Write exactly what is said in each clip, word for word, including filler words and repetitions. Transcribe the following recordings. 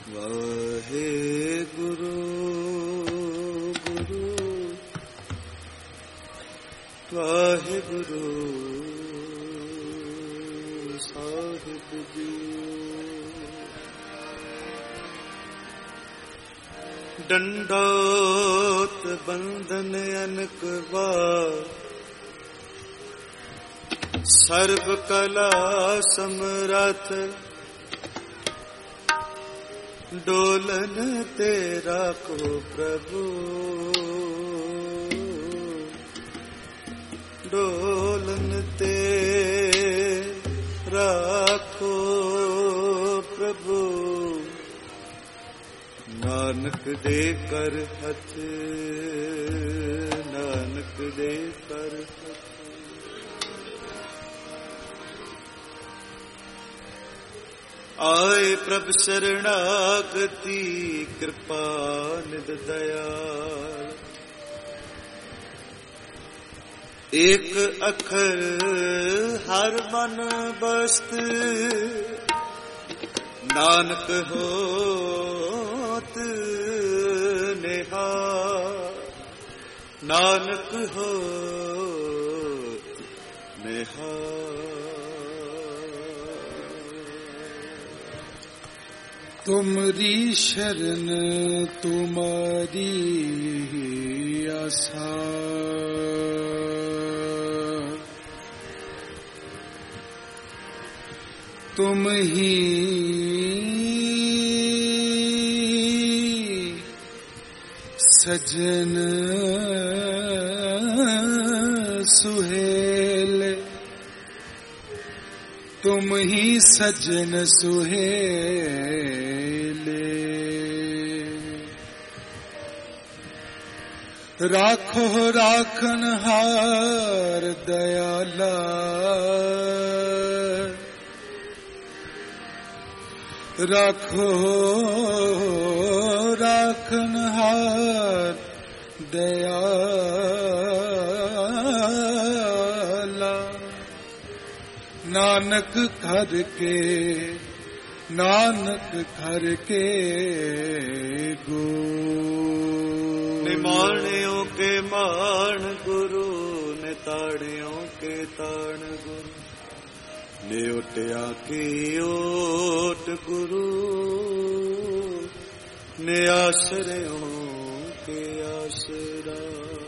वाहे गुरु गुरु वाहे गुरु साहिब जी। दंडोत बंधन अनक बार, सर्व कला समरथ, डोलन तेरा को प्रभु, डोलन तेरा को प्रभु। नानक दे कर हथ, नानक दे कर हथ। आए प्रभ शरणागति, कृपा निध दयाल। एक अखर हर मन बस्त, नानक होत निहाल, नानक होत निहाल। तुमरी शरण तुम्हारी आसा, तुम ही सजन सुहेल, तुम ही सजन सुहेले। राखो राखन हार दयाला, राखो राखन हार दयाला। नानक घर के, नानक घर के गो। निमाणियों के मान गुरु, निताड़ियों के ताण गुरु। न्योटिया की ओट गुरु, निआसरियों के आसरा।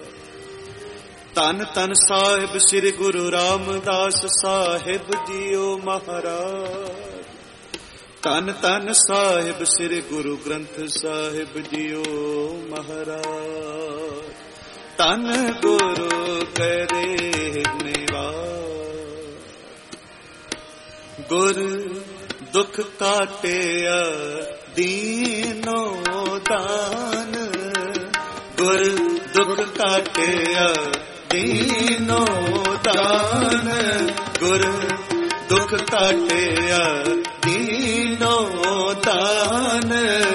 तन तन साहिब श्री गुरु रामदास साहिब जीओ महाराज। तन तन साहिब श्री गुरु ग्रंथ साहिब जीओ महाराज। तन गुरु करे निवास, गुर दुख काटिया दीनो दान। गुर दुख काटिया दीनो दान, गुर दुख काटिया दीनो दान।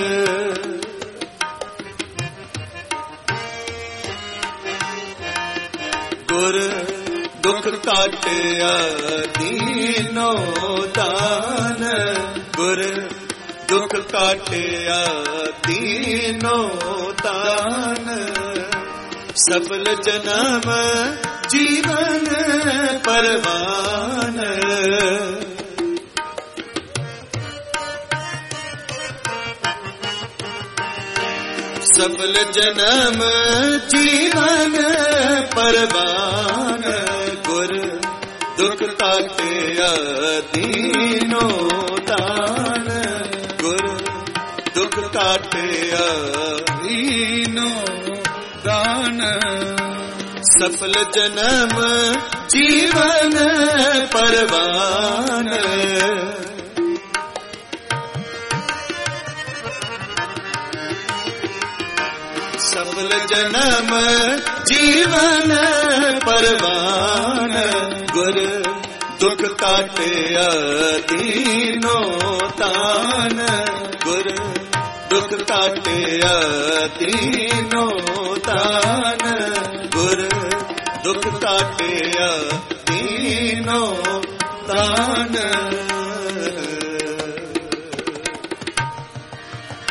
गुर दुख काटिया दीनो दान, गुर दुख काटिया दीनो दान। सफल जन्म जीवन परवान, सफल जन्म जीवन परवान। गुर दुख काटिया दीनो दान, गुर दुख काटिया दीनो दान। सफल जन्म जीवन परवान। सफल जन्म जीवन परवान। गुर दुख काटिया दीनो दान, गुर दुख काटिया दीनो दान। गुर दुख काटिया दीनो दान।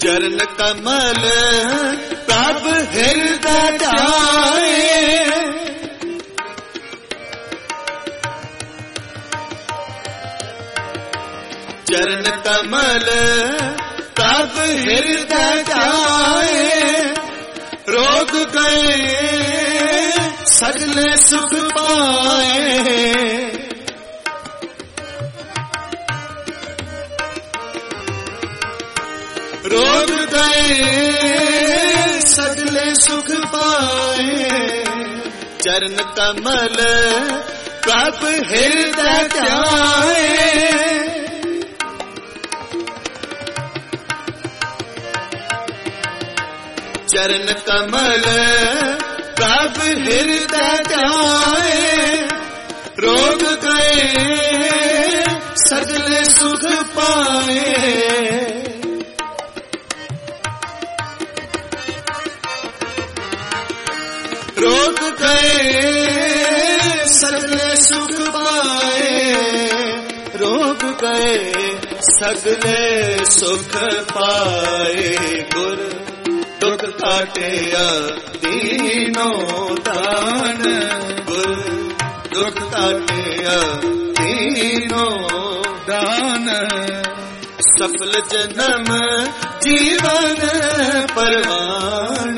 चरण कमल प्रभ हृदय जाए, चरण कमल प्रभ हृदय जाए, रोग गए सगले सुख पाए, रोग गए सगले सुख पाए, चरण कमल प्रभ हृदय जाए, चरण कमल प्रभ हृदय जाए, रोग गए सगले सुख पाए, रोग गए सगले सुख पाए, रोग गए सगले सुख पाए, गुर दुख काटिया दीनों दान, गुर दुख काटिया दीनों दान, सफल जन्म जीवन परवान,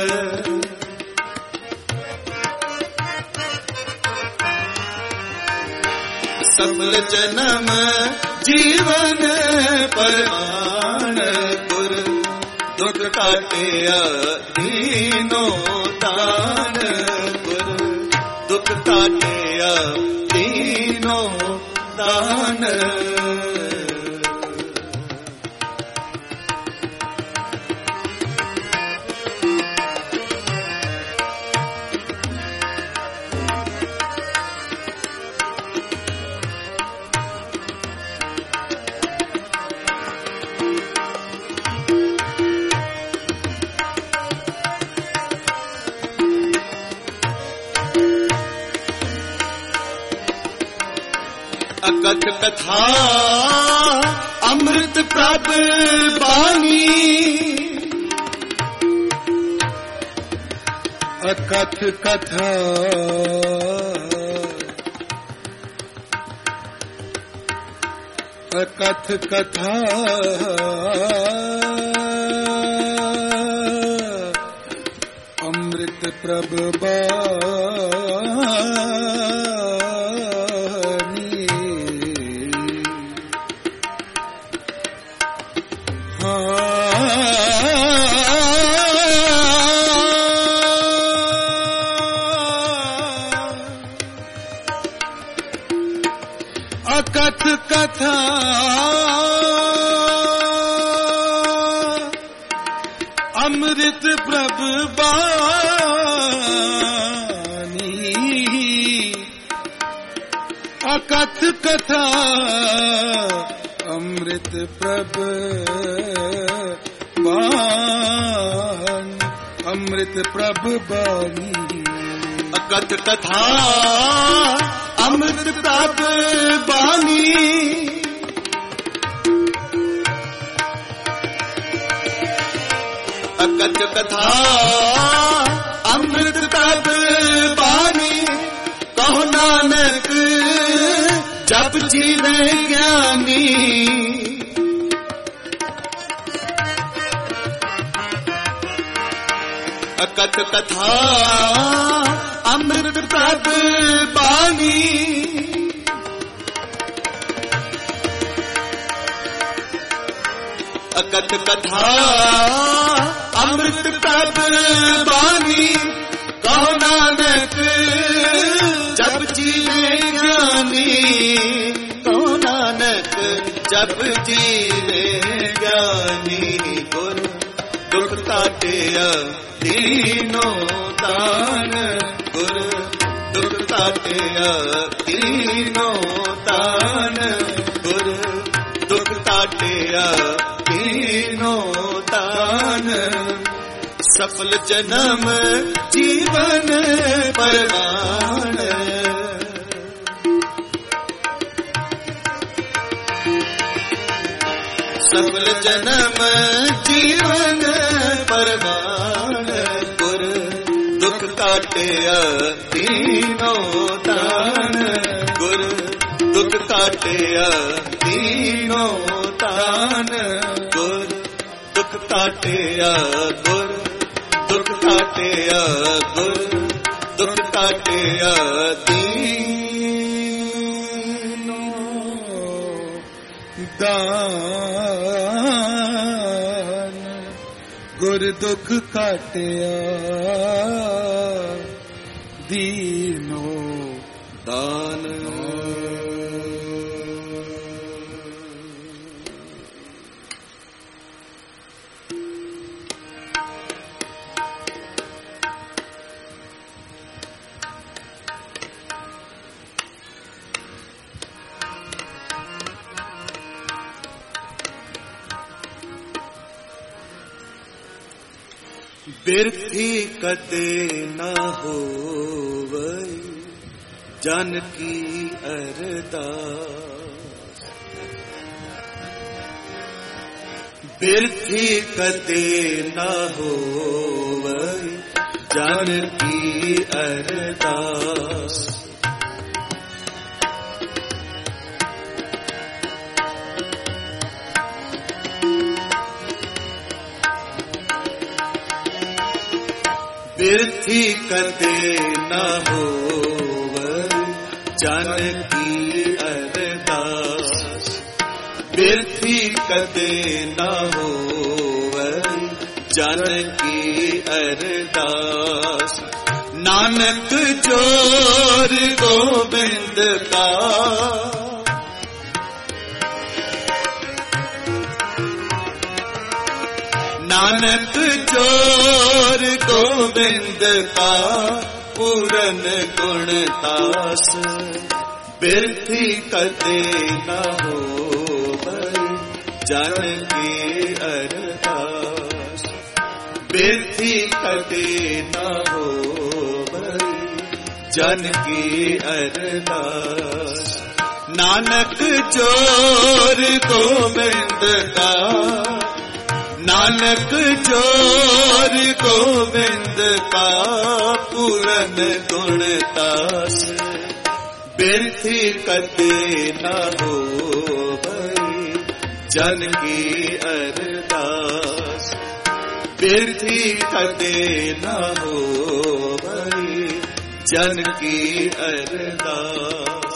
सफल जन्म जीवन परवान, गुर दुख काटिया दीनों दान, गुर दुख काटिया दीनों दान, अकथ कथा अमृत प्रभ बानी, अकथ कथा अकथ कथा अमृत प्रभ अकथ कथा अमृत प्रभ बानी, अकथ कथा अमृत प्रभ बानी, अमृत प्रभ बानी, अकथ कथा अमृत प्रभ बानी, अकथ कथा अमृत प्रभ बानी, कहो नानक जप जीवे ज्ञानी, अकथ कथा अमृत प्रभ बानी, अकथ कथा अमृत प्रभ बानी, कहो नानक जप जीवे ज्ञानी, कहो नानक जप जीवे ज्ञानी, गुर दुख काटिया दीनों दान, गुर दुख काटिया दीनों दान, गुर दुख काटिया दीनों दान, सफल जन्म जीवन परवान, सफल जन्म जीवन परवान गुर दुख काटिया दीनो दान गुर दुख काटिया दीनो दान गुर दुख काटिया गुर दुख काटिया गुर दुख काटिया दीनो दान गुर दुख काटिया दीनो दान। बिरथी कदे न होवै जन की अरदास बिरथी कदे न होवै जन की अरदास बिरथी कदे न होवै जन की अरदास बिरथी कदे न होवै जन की अरदास नानक जोर गोबिंद का नानक जोर गोविंद का पूरन गुणतास बिरथी कदे न होवै जन की अरदास बिरथी कदे न होवै जन की अरदास नानक जोर गोविंद का नानक जोर गोविंद का पूरन गुणतास बिरथी कदे न होवै जन की अरदास बिरथी कदे न होवै जन की अरदास।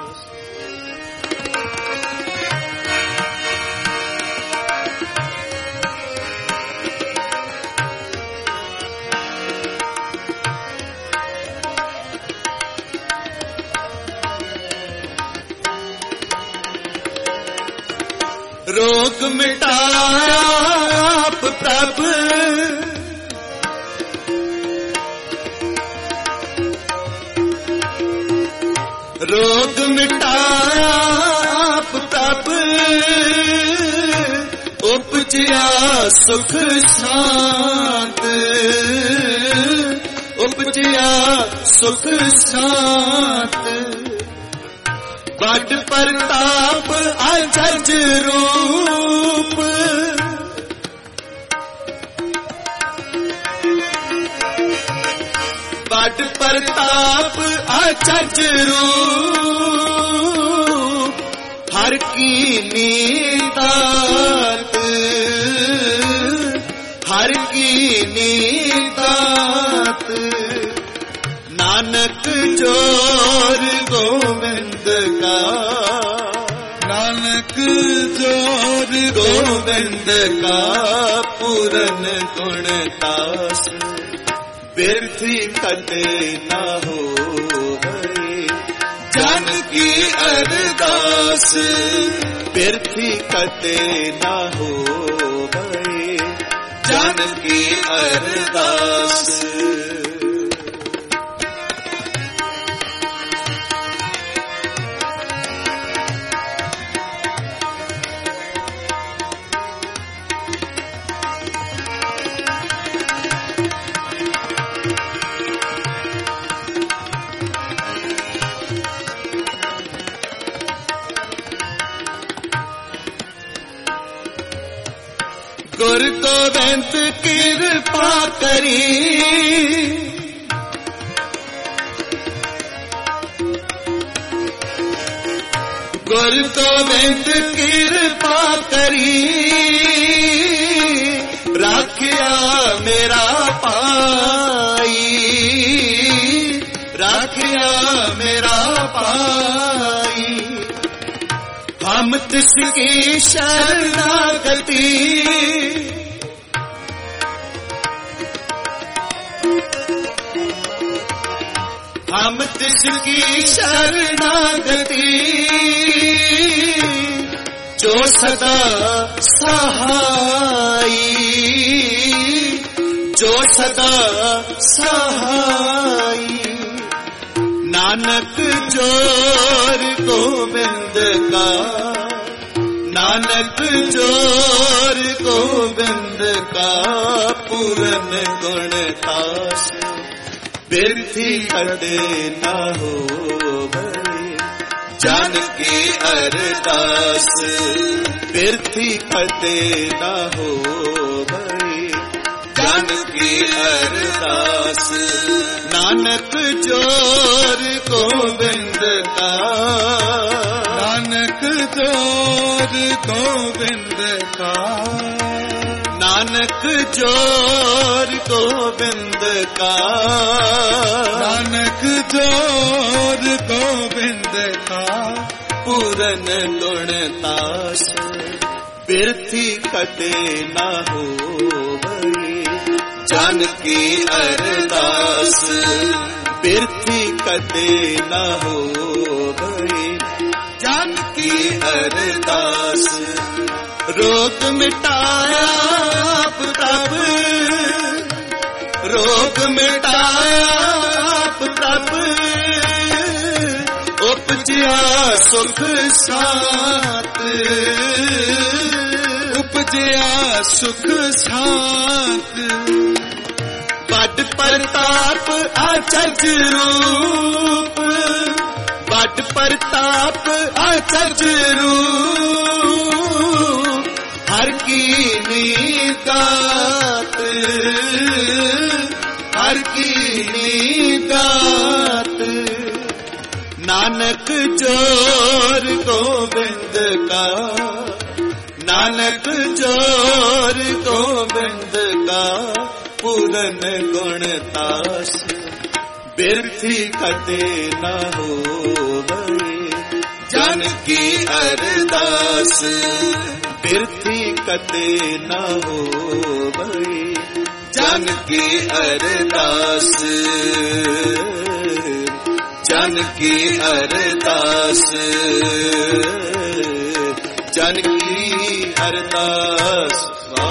रोग मिटाया आप प्रभ रोग मिटाया आप प्रभ उपजिया सुख शांत उपजिया सुख शांत बड़ प्रताप अजज रूप बड़ प्रताप अजज रूप हर की नीदात हर की नीदात नानक जोर गोविंद का नानक जोर गोविंद का पूरन गुणतास बिरथी कदे न होवै जन की अरदास बिरथी कदे न होवै जन की अरदास। गुर गोबिंद कृपा करी, गुर गोबिंद कृपा करी, राखिया मेरा पाई, राखिया मेरा पाई। हम तिसकी शरणागति, हम तिसकी शरणागति, जो सदा सहाई, जो सदा सहाई। नानक जोर गोबिंद का, नानक जोर गोबिंद का, पूरन गुण तास, बिरथी कदे न हो भई, जानकी अरदास, बिरथी कदे न हो भई, जानकी अरदास। नानक जोर गोबिंद का, नानक जोर गोबिंद का, नानक जोर गोबिंद का, नानक जोर गोबिंद का, पूरन गुण तास, बिरथी कटे न हो भई, जानकी अरदास, बिरथी कटे न हो भई, जानकी अरदास। रोग मिटाया आप तब, रोग मिटाया आप तब, उपजिया सुख साथ, उपजिया सुख साथ। बड़ प्रताप आचर्य रूप, बड़ प्रताप आचर्य रूप, हर की गात, हर की गात। नानक जोर गोबिंद का, नानक जोर गोबिंद का, पूरन गुण तास, बिरथी कटे न हो भई, जानकी अरदास, बिरथी कटे न हो भई, जानकी अरदास, जानकी अरदास, जानकी अरदास।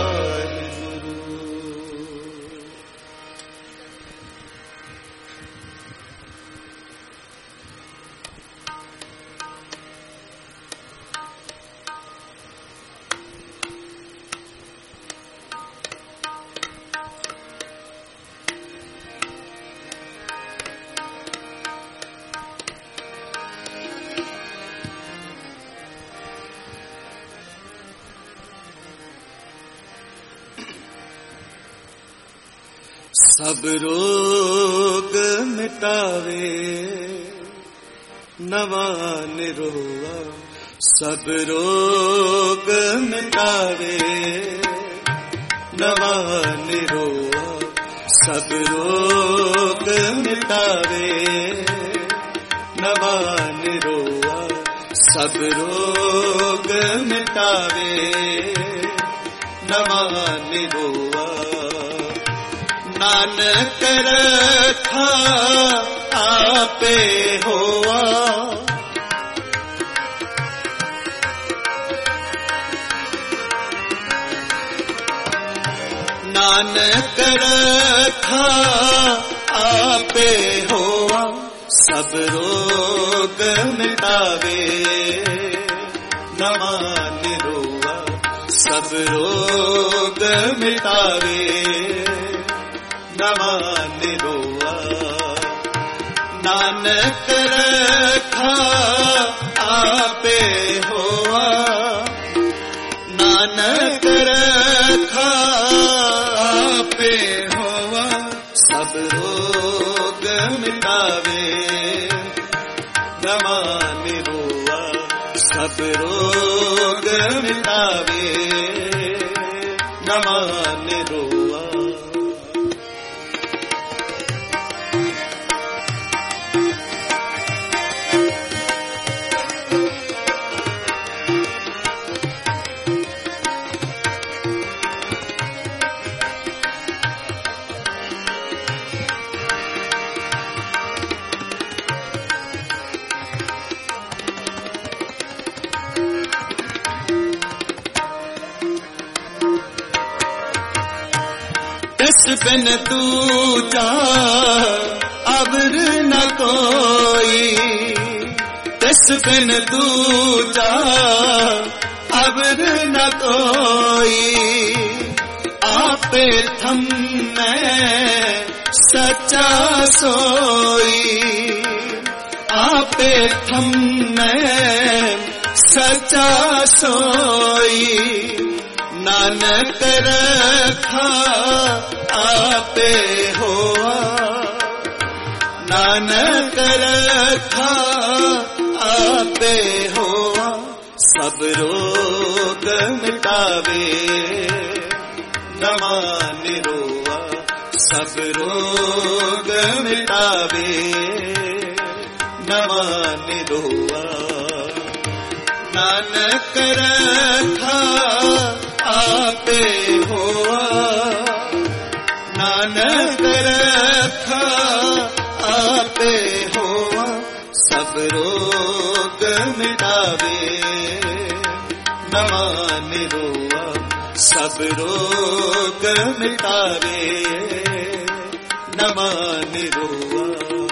सब रोग मिटावे नवा निरोआ, सब रोग मिटावे नवा निरोआ, सब रोग मिटावे नवा निरोआ, सब रोग मिटावे नवा निरोआ। नानक रखा आपे होआ, नानक रखा आपे होआ, सब रोग मिटावे नवा निरोआ, सब रोग मिटावे नवा निरोआ। नानक रखा आपे होआ, नानक रखा आपे होवा, सब रोग मिटावे नमा निरोवा, सब रोग मिटावे नमा निरोवा। तिस बिन दूजा अवर न कोई, तिस बिन दूजा अवर न कोई, आपे थम्मे सच्चा सोई, आपे थम्मे सच्चा सोई, नानक रखा आपे होआ, नानक रखा आपे होआ, सब रोग मिटावे नमा निरोवा, सब रोग मिटावे नमा निरोवा। नानक रखा आपे होआ, नानक रखा आपे होआ, सब रोग मिटावे नमा निरोवा, सब रोग मिटावे नमा निरोवा।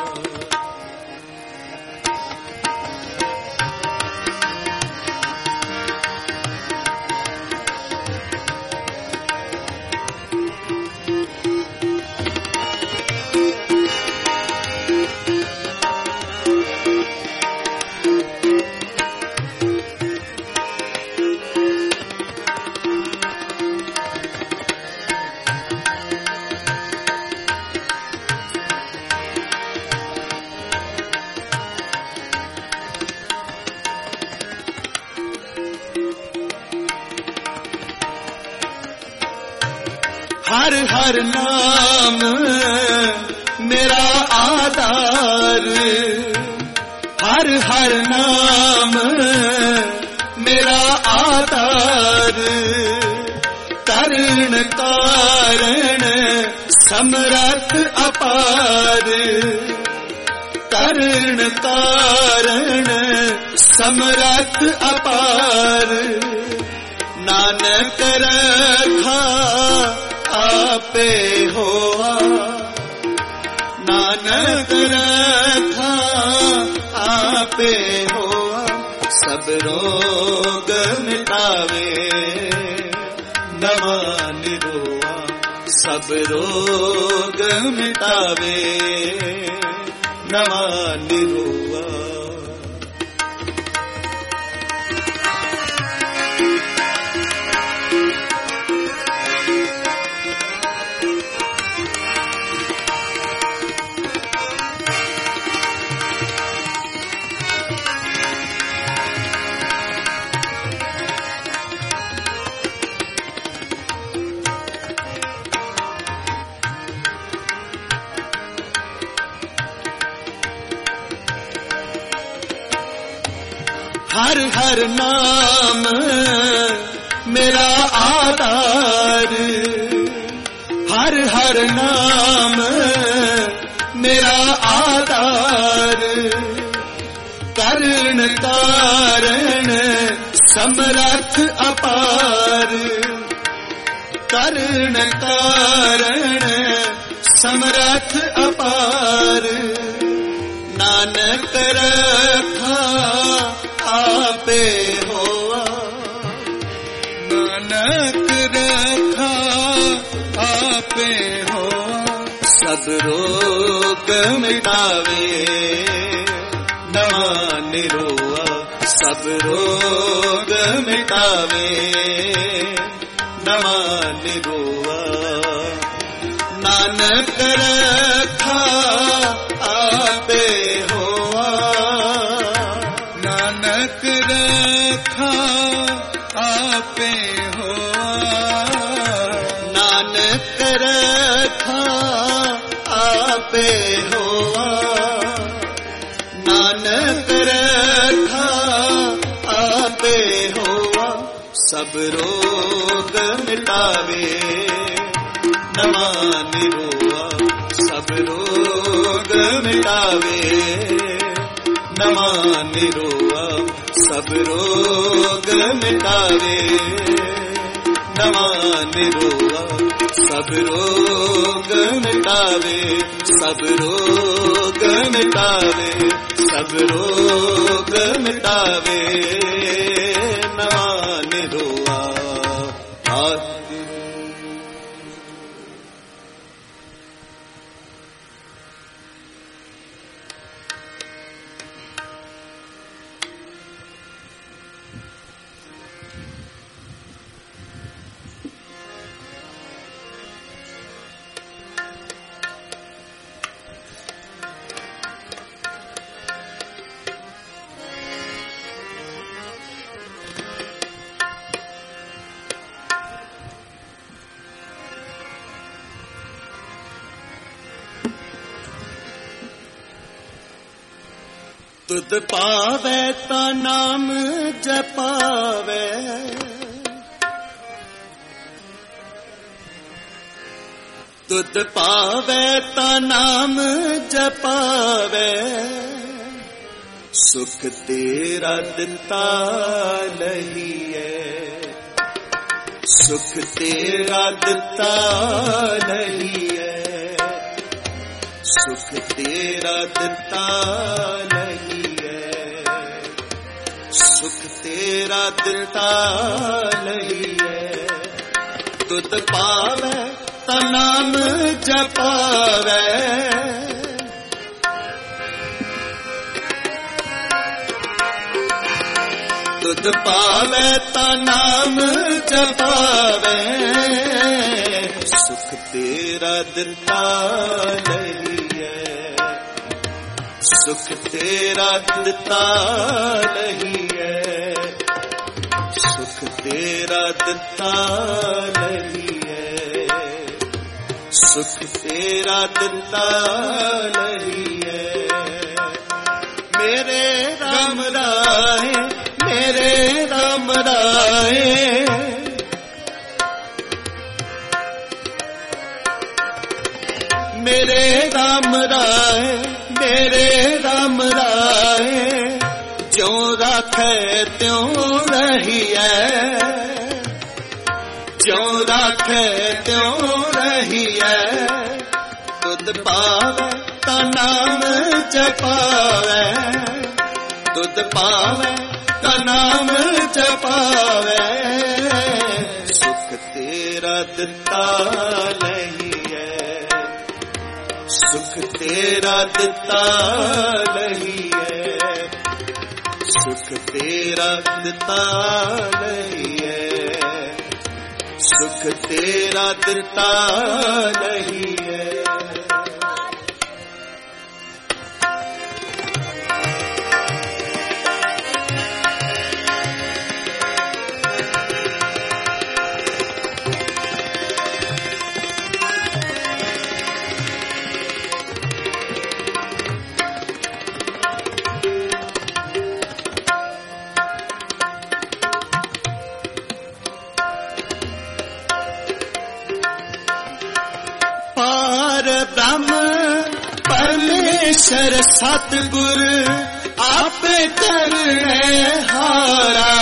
हर हर नाम मेरा आधार, हर हर नाम मेरा आधार, करण कारण समर्थ अपार, करण कारण समर्थ अपार, नानक रखा आपे होआ, नानक रखा आपे होआ, सब रोग मिटावे नमा निरोवा, सब रोग मिटावे नमा निरोवा। हर हर नाम मेरा आधार, हर हर नाम मेरा आधार, करण कारण समर्थ अपार, करण कारण समर्थ अपार, नानक रखा आपे होआ, नानक रखा आपे होआ, सब रोग मिटावे नमा निरोवा, सब रोग मिटावे नमा निरोवा, नानक रखा आपे होआ, नानक रखा आपे होआ, नानक रखा आपे होआ, नानक रखा आपे होआ। सब रोग मिटावे नवा निरोआ, सब रोग मिटावे नवा निरोआ, सब रोग मिटावे नवा निरोआ, सब रोग मिटावे, सब रोग मिटावे, सब रोग मिटावे नवा निरोआ। तुद पावे ता नाम जपावे, तुद पावे ता नाम जपावे, सुख तेरा दिता लहिए, सुख तेरा दिता लहिए, सुख तेरा दिता लहिए, सुख तेरा दिता लहिए। तुद पावे ता नाम जपावे, तुद पावे ता नाम जपावे, सुख तेरा दिता लहिए, सुख तेरा दिता लहिए, सुख तेरा दिता लहिए, सुख तेरा दिता लहिए। मेरे राम राय, मेरे राम राय, मेरे राम राय, मेरे राम राय, ज्यों राखे त्यों रहिए, ज्यों राखे त्यों रहिए। तुद पावे ता नाम जपावे, तुद पावे ता नाम जपावे, सुख तेरा दिता लहिए, सुख तेरा दिता लहिए, सुख तेरा दिता लहिए, सुख तेरा दिता लहिए। ब्रह्म परमेश्वर सतगुर आप करने हारा,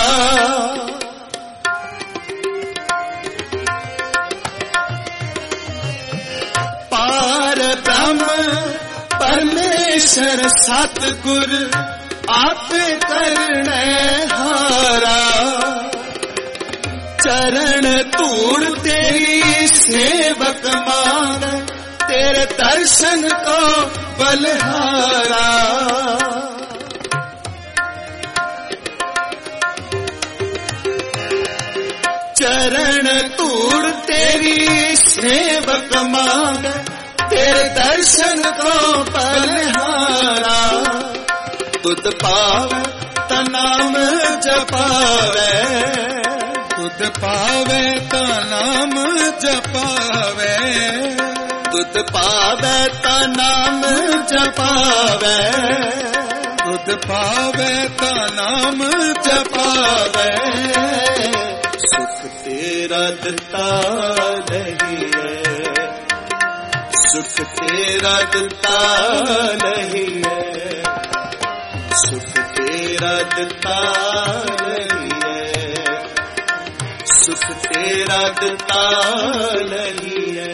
पार ब्रह्म परमेश्वर सतगुर आप करने हारा। चरण धूड़ तेरी सेवक मान, तेरे दर्शन को बलिहारा। चरण धूड़ तेरी सेवक मान, दर्शन को बलिहारा, तुद पावे ता नाम जपावे, तुद पावे ता नाम जपावे, तुद पावे ता नाम जपावे, तुद पावे ता नाम जपावे। सुख तेरा दिता नहीं है, सुख तेरा दिता नहीं है, सुख तेरा दिता नहीं है, सुख तेरा दिता नहीं है।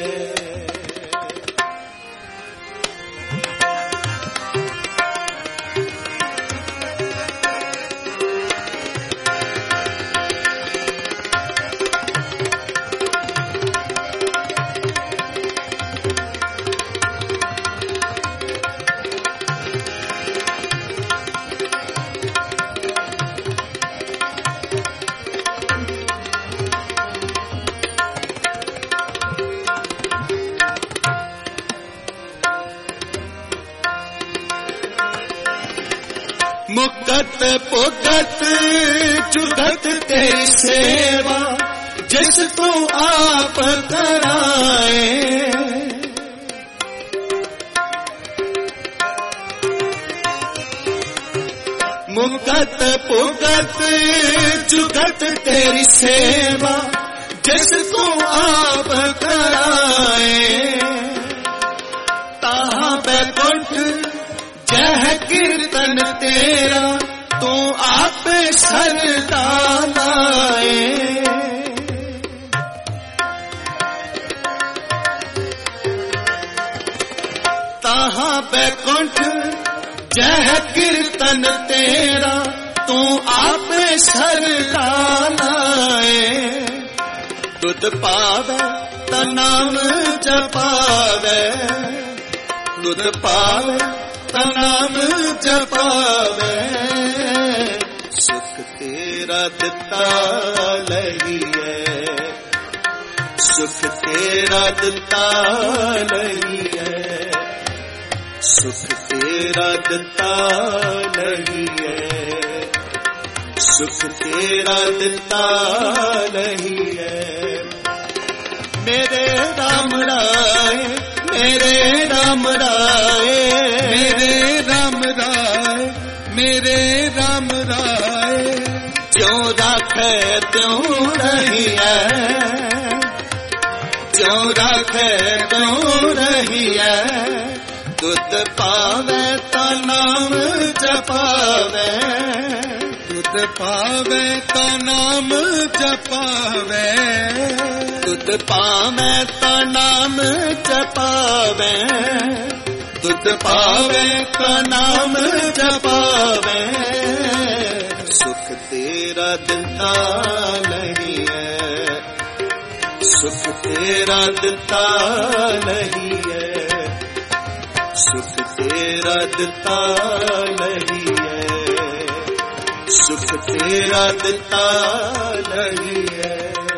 मुकत पुकत जुगत तेरी सेवा, जिस तू आप कराए, मुकत पुकत जुगत तेरी सेवा, जिस तू आप कराए, ताहा बैकुंठ जह कीर्तन तेरा, तू आप सरदा लाए। ताहा बैकुंठ जह कीर्तन तेरा, तू आप सरदा लाए। तुद पावे ता नाम जपावे, तुद पावे ता नाम जपावे। सुख तेरा दिता नहीं है, सुख तेरा दिता नहीं है, सुख तेरा दिता नहीं है, सुख तेरा दिता नहीं है। मेरे राम राय, मेरे राम राय, मेरे राम राय, मेरे राम राय, ज्यों राखे त्यों रही है, ज्यों राखे त्यों रही है। तुद पावे ता नाम जपावे, तुद पावे ता नाम जपावे, तुद पावे ता नाम जपावे, तुद पावे ता नाम जपावे। सुख तेरा दिता नहीं है, सुख तेरा दिता नहीं है, सुख तेरा दिता नहीं है, सुख तेरा दिता नहीं है।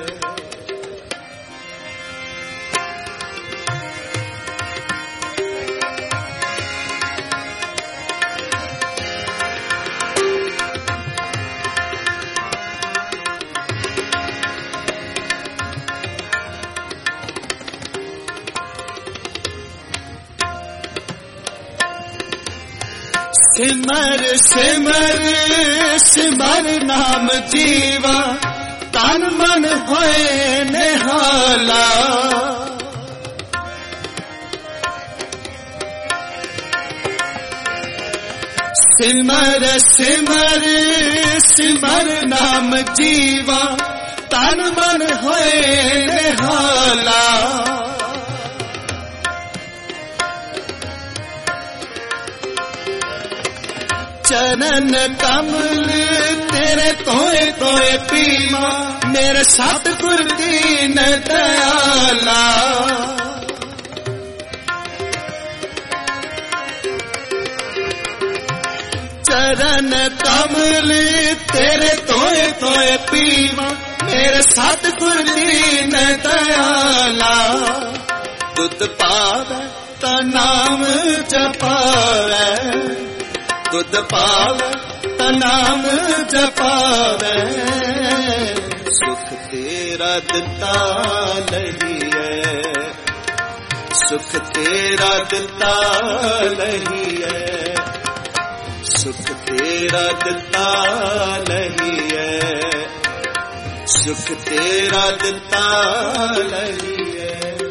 सिमर सिमर सिमर नाम जीवा, तन मन होए निहाला। सिमर सिमर सिमर नाम जीवा, तन मन होए निहाला। चरण कमल तेरे तोए तोए पीवा, मेरे सतगुर दीन दयाला। चरण कमल तेरे तोए तोए पीवा, मेरे सतगुर दीन दयाला। तुद पावे ता नाम जपावे, तुध पावे ता नाम जपावे, सुख तेरा दिता लहिए, सुख तेरा दिता लहिए, सुख तेरा दिता लहिए, सुख तेरा दिता लहिए।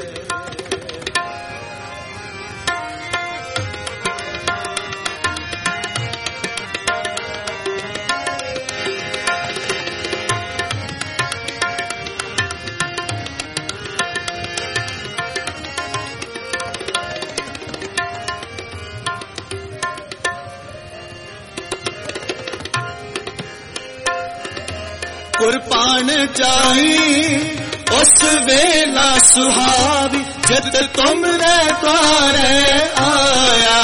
कुर्बान जाई उस वेला सुहावी, जद तुमरे द्वारे आया,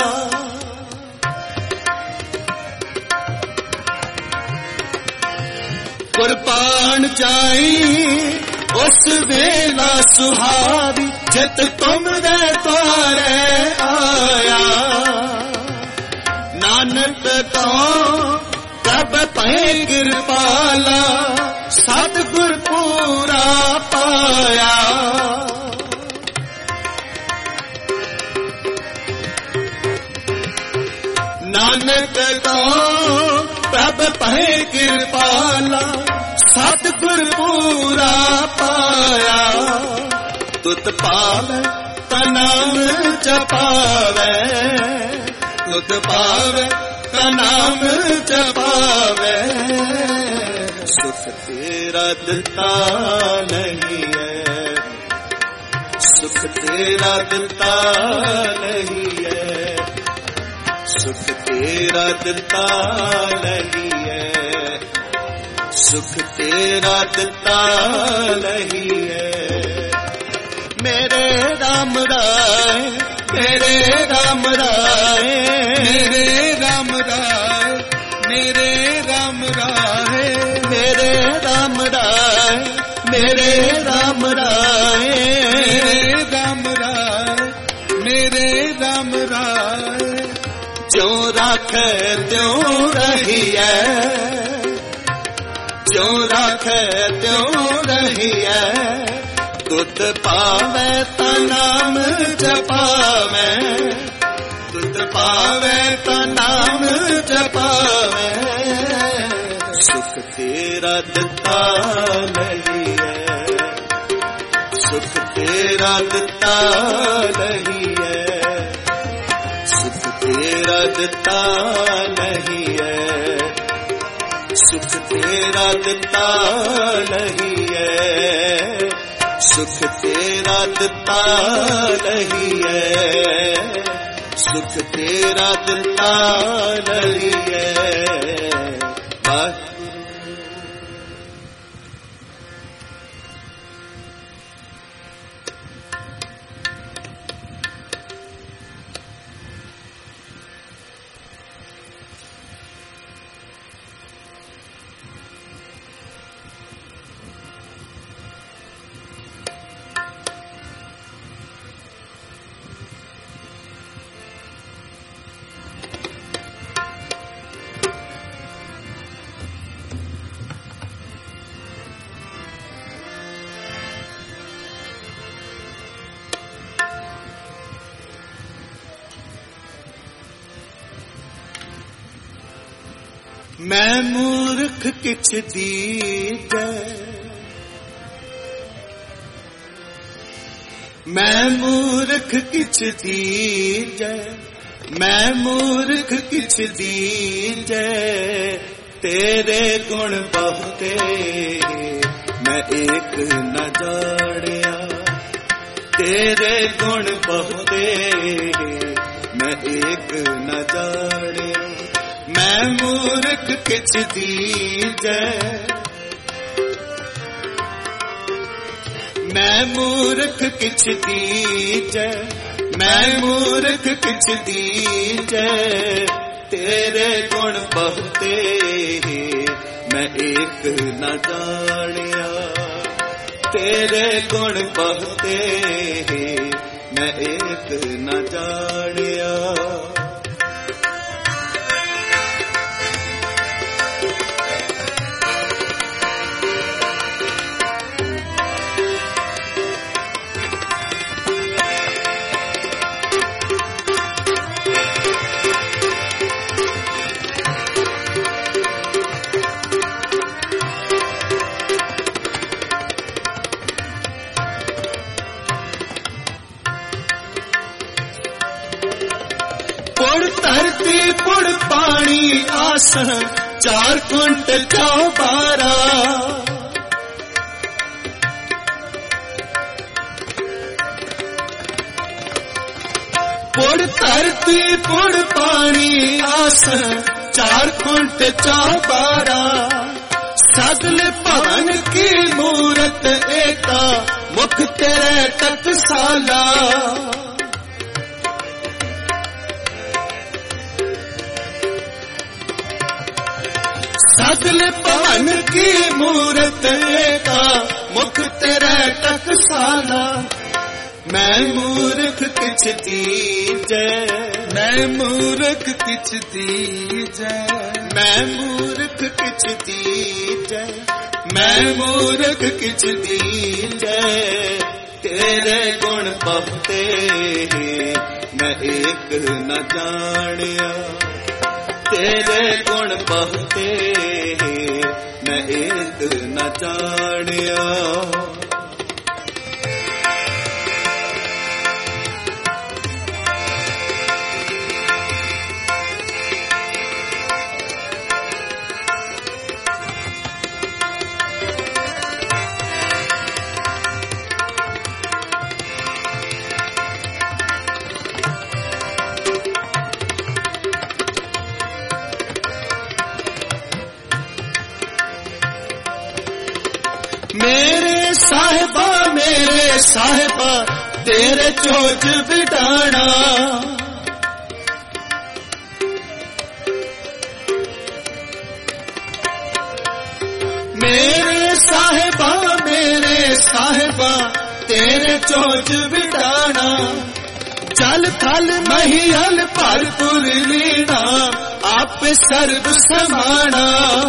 कुर्बान जाई उस वेला सुहावी, जद तुमरे द्वारे आया, नानक तो कब पै कृपाला, सतगुर पूरा पाया, नानक तो प्रभ पै कृपाला, सतगुर पूरा पाया, तुत पावे ता नाम जपावे, तुत पावे ता नाम जपावे, सुख तेरा दिता नहीं है, सुख तेरा दिता नहीं है, सुख तेरा दिता नहीं है, सुख तेरा दिता नहीं है। मेरे राम राय, मेरे राम राय, मेरे राम राय, मेरे राम राय, मेरे राम राय, मेरे राम राय, मेरे राम राय, मेरे राम राय, जो राखे त्यों रहिए, जो राखे त्यों रहिए, तुत पावे ता नाम जपावे, तुत पावे ता नाम जपावे, सुख तेरा दिता नहीं है, सुख तेरा दिता नहीं है, सुख तेरा दिता नहीं है, सुख तेरा दिता नहीं है, सुख तेरा दिता नहीं है, सुख तेरा दिता नहीं है। मैं मूर्ख किछ दीजे, मैं मूर्ख किछ दीजे, मैं मूर्ख किछ दीजे, तेरे गुण बहुते मैं एक न जानिया, तेरे गुण बहुते मैं एक न जानिया, मैं मूर्ख किछ दीजे, मैं मूर्ख किछ दीजे, मैं मूर्ख किछ दीजे, तेरे गुण बहुते मैं एक न जानिया, तेरे गुण बहुते मैं एक न जानिया। पुड़ धरती पुड़ पानी आसन चार कुंट चौबारा। पुड़ धरती पुड़ पानी आसन चार कुंट चौबारा। सगल भवन की मूरत एका मुख तेरे टकसाला। सगल भवन की मूरत का मुख तेरा टकसाला। मैं मूर्ख किछ दीजै, मैं मूर्ख किछ दीजै, मैं मूर्ख किछ दीजै, मैं मूर्ख किछ दीजै। तेरे गुण बहुते मैं एक न जानिया। तेरे गुण बहुते मैं एक न जानिया। मेरे साहिबा मेरे साहिबा तेरे चोच बिठाना। मेरे साहिबा मेरे साहिबा तेरे चोच बिठाना। जल थल महियल भरपुर लीना आप सर्व समाना।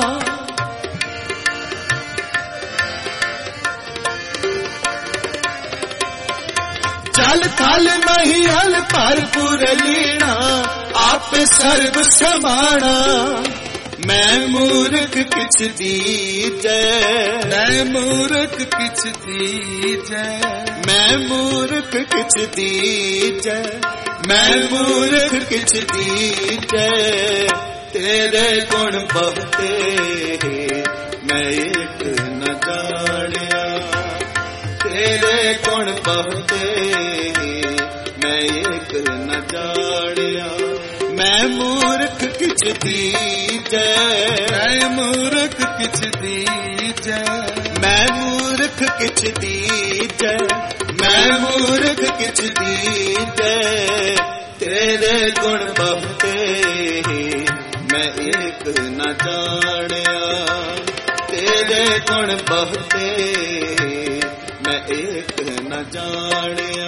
जल थल महियल भरपुर लीना आप सर्व समाना। मैं मूर्ख किछ दीजै, मैं मूर्ख किछ दीजै, मैं मूर्ख किछ दीजै, मैं मूर्ख किछ दीजै। तेरे गुण बहुते मैं एक न जानिया। तेरे गुण बहुते मैं एक न जानिया। मैं मूर्ख किछ दीजै, मैं मूर्ख किछ दीजै, मैं मूर्ख किछ दीजै, मैं मूर्ख किछ दीजै। तेरे गुण बहुते मैं एक न जानिया। तेरे गुण बहुते मैं एक न जानिया।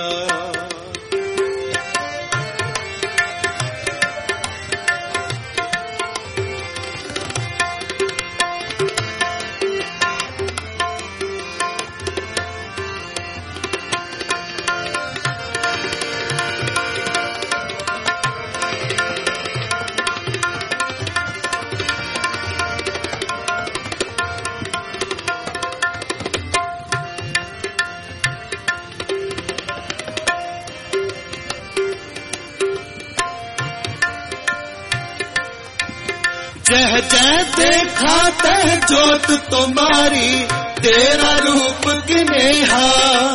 जह जह देखा तह जोत तुम्हारी तेरा रूप किनेहा।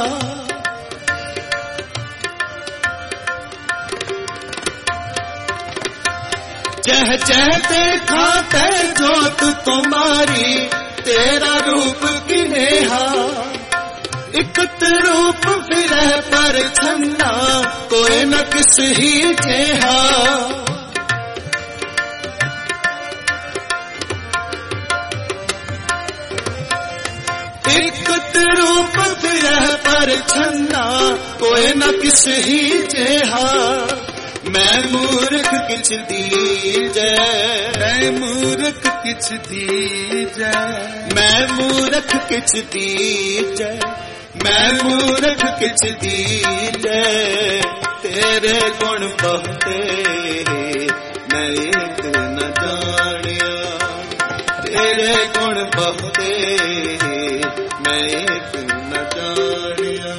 जह जह देखा तह जोत तुम्हारी तेरा रूप किनेहा। इकत रूप फिर पर छन्ना कोई न किस ही जेहा। इकत रूप यह पर छन्ना कोई न किस ही जेहा मैं मूर्ख किछ दीजै मैं मूर्ख किछ दीजै मैं मूर्ख किछ दीजै मैं मूर्ख किछ दीजै तेरे गुण बहुते मैं एक न जानिया तेरे गुण बहुते मैं एक न जानिया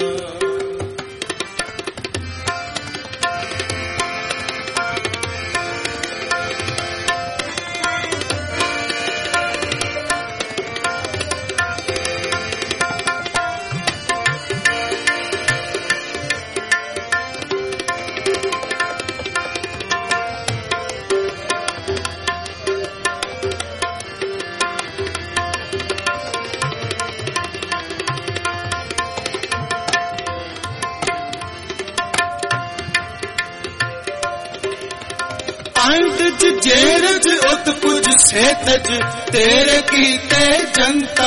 अंत जेरज उत कुछ सेतज तेरे कीते जनता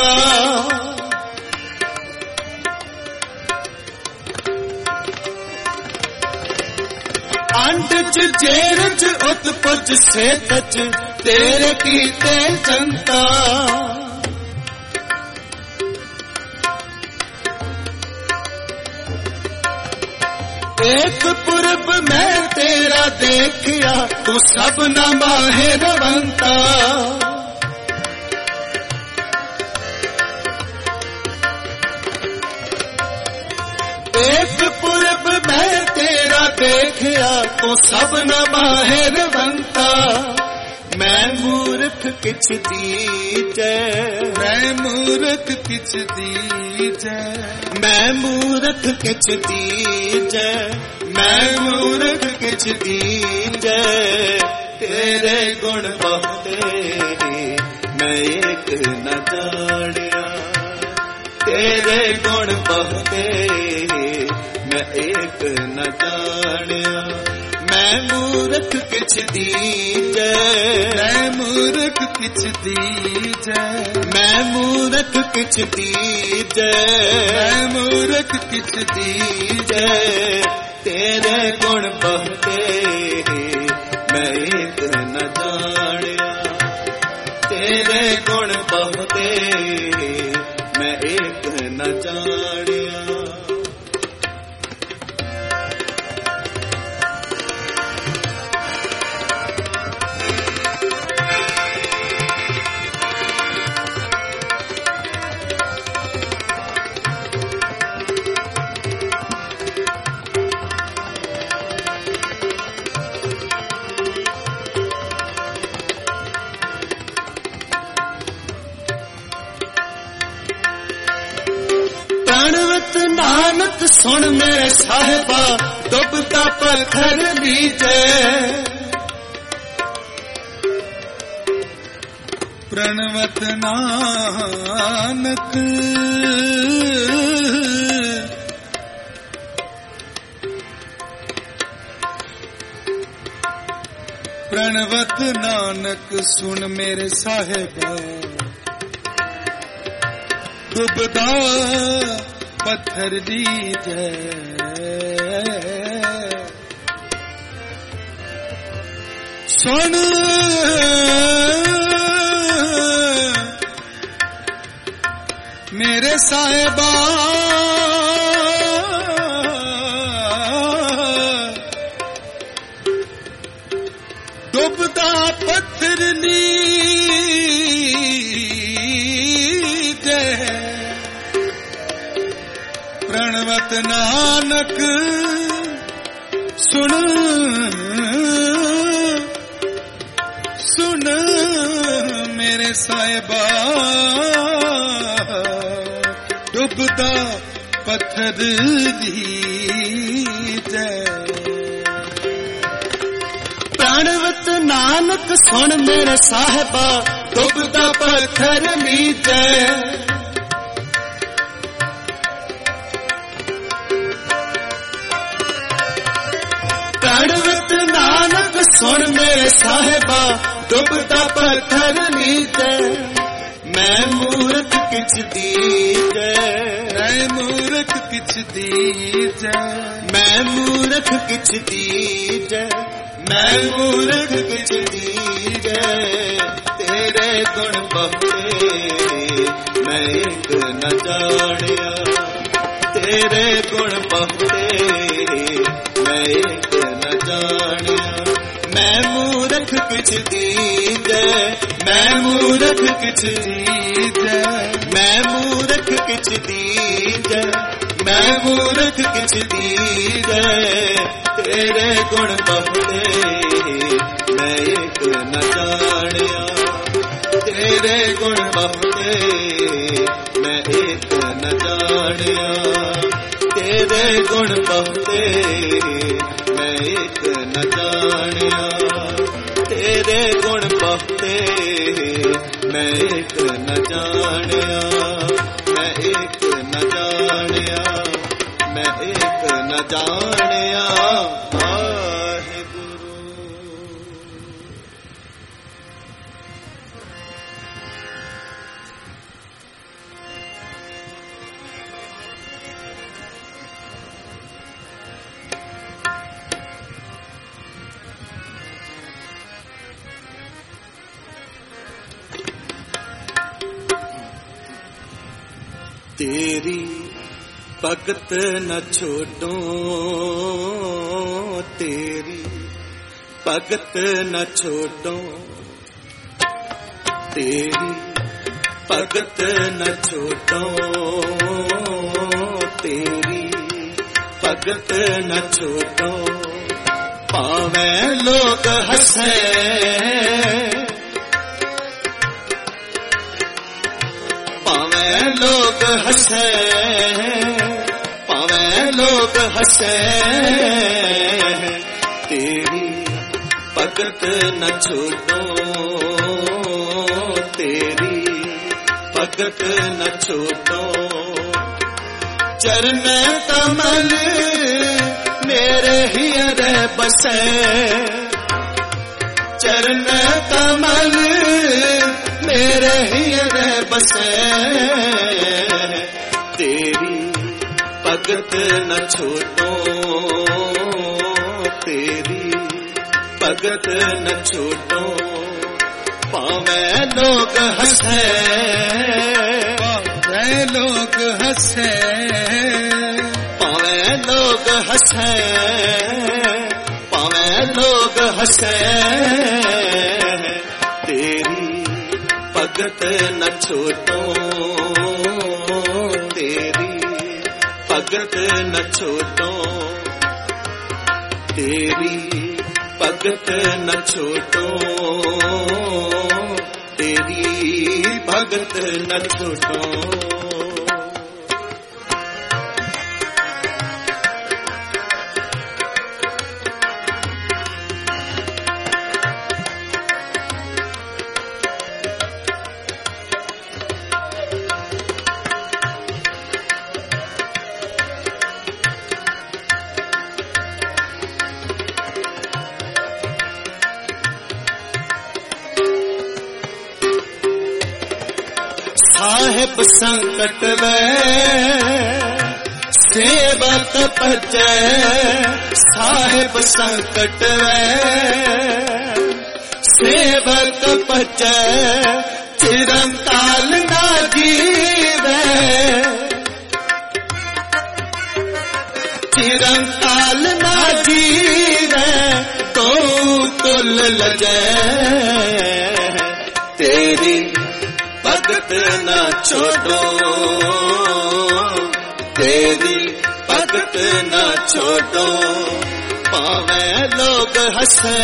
अंत जेरज उत कुछ सेतज तेरे कीते जनता एक पुरब मैं तेरा देखिया तू सब न माहिर बनता एक पुरब मैं तेरा देखिया तू सब न माहिर बनता मैं मूर्ख किछ दीजै मैं मूर्ख किछ दीजै मैं मूर्ख किछ दीजै मैं मूर्ख किछ दीजै तेरे गुण बहुते मैं एक न जानिया तेरे गुण बहुते मैं एक न जानिया मैं मूर्ख किछ दीजै मैं मूर्ख किछ दीजै मैं मूर्ख किछ दीजै मैं मूर्ख किछ दीजै तेरे गुण बहुते मैं एक न जानिया तेरे गुण बहुते मैं एक न जानिया नानक सुन मेरे साहिबा डुबता पत्थर लीजे प्रणवत नानक प्रणवत नानक सुन मेरे साहिबा डुबदा पत्थर दीजै सुन मेरे साहिबा डुबदा पत्थर लीजै प्रणवत नानक सुन सुन मेरे साहिबा डुबदा पत्थर दीजै प्रणवत नानक सुन मेरे साहिबा डुबदा पत्थर लीजै प्रणवत नानक सुन मेरे साहिबा डुबदा पत्थर लीजै मैं मूर्ख किछ दीजै, मैं मूर्ख किछ दीजै, मैं मूर्ख किछ दीजै, मैं मूर्ख किछ दीजै। तेरे गुण बहुते मैं एक न जानिया, तेरे गुण बहुते मैं एक न जानिया। मैं मूर्ख किछ दीजै, मैं मूर्ख किछ दीजै, मैं मूर्ख किछ दीजै, मैं मूर्ख किछ दीजै। तेरे गुण बहुते मैं एक न जानिया, तेरे गुण बहुते मैं एक न जानिया, तेरे गुण बहुते मैं एक न जानिया, तेरे गुण बहुते मैं एक न जानिया, मैं एक न जानिया, मैं एक न जानिया। तेरी भगत न छोड़ो, तेरी भगत न छोड़ो, तेरी भगत न छोड़ो, तेरी भगत न छोड़ो। पावे लोग हंसे, लोग हंसे, पावे लोग हंसे। तेरी भगत न छोड़ो, तेरी भगत न छोड़ो। चरण कमल मेरे हृदय बसे, चरण कमल मेरे हृदय बसे। तेरी भगत न छोड़ो, तेरी भगत न छोड़ो। पावे लोग हंसे, पावे लोग हंसे, पावे लोग हंसे, पावे लोग हंसे। तेरी भगत न छोड़ो, तेरी भगत न छोड़ो, तेरी भगत न छोड़ो, तेरी भगत न छोड़ो। साहिब संकट वे सेवक भजै, साहिब संकट वे सेवक भजै। चिरंकाल ना जीवै, चिरंकाल ना जीवै, तो तुल लजै। तेरी भगत न छोड़ो, तेरी भगत न छोड़ो। पावे लोग हंसे,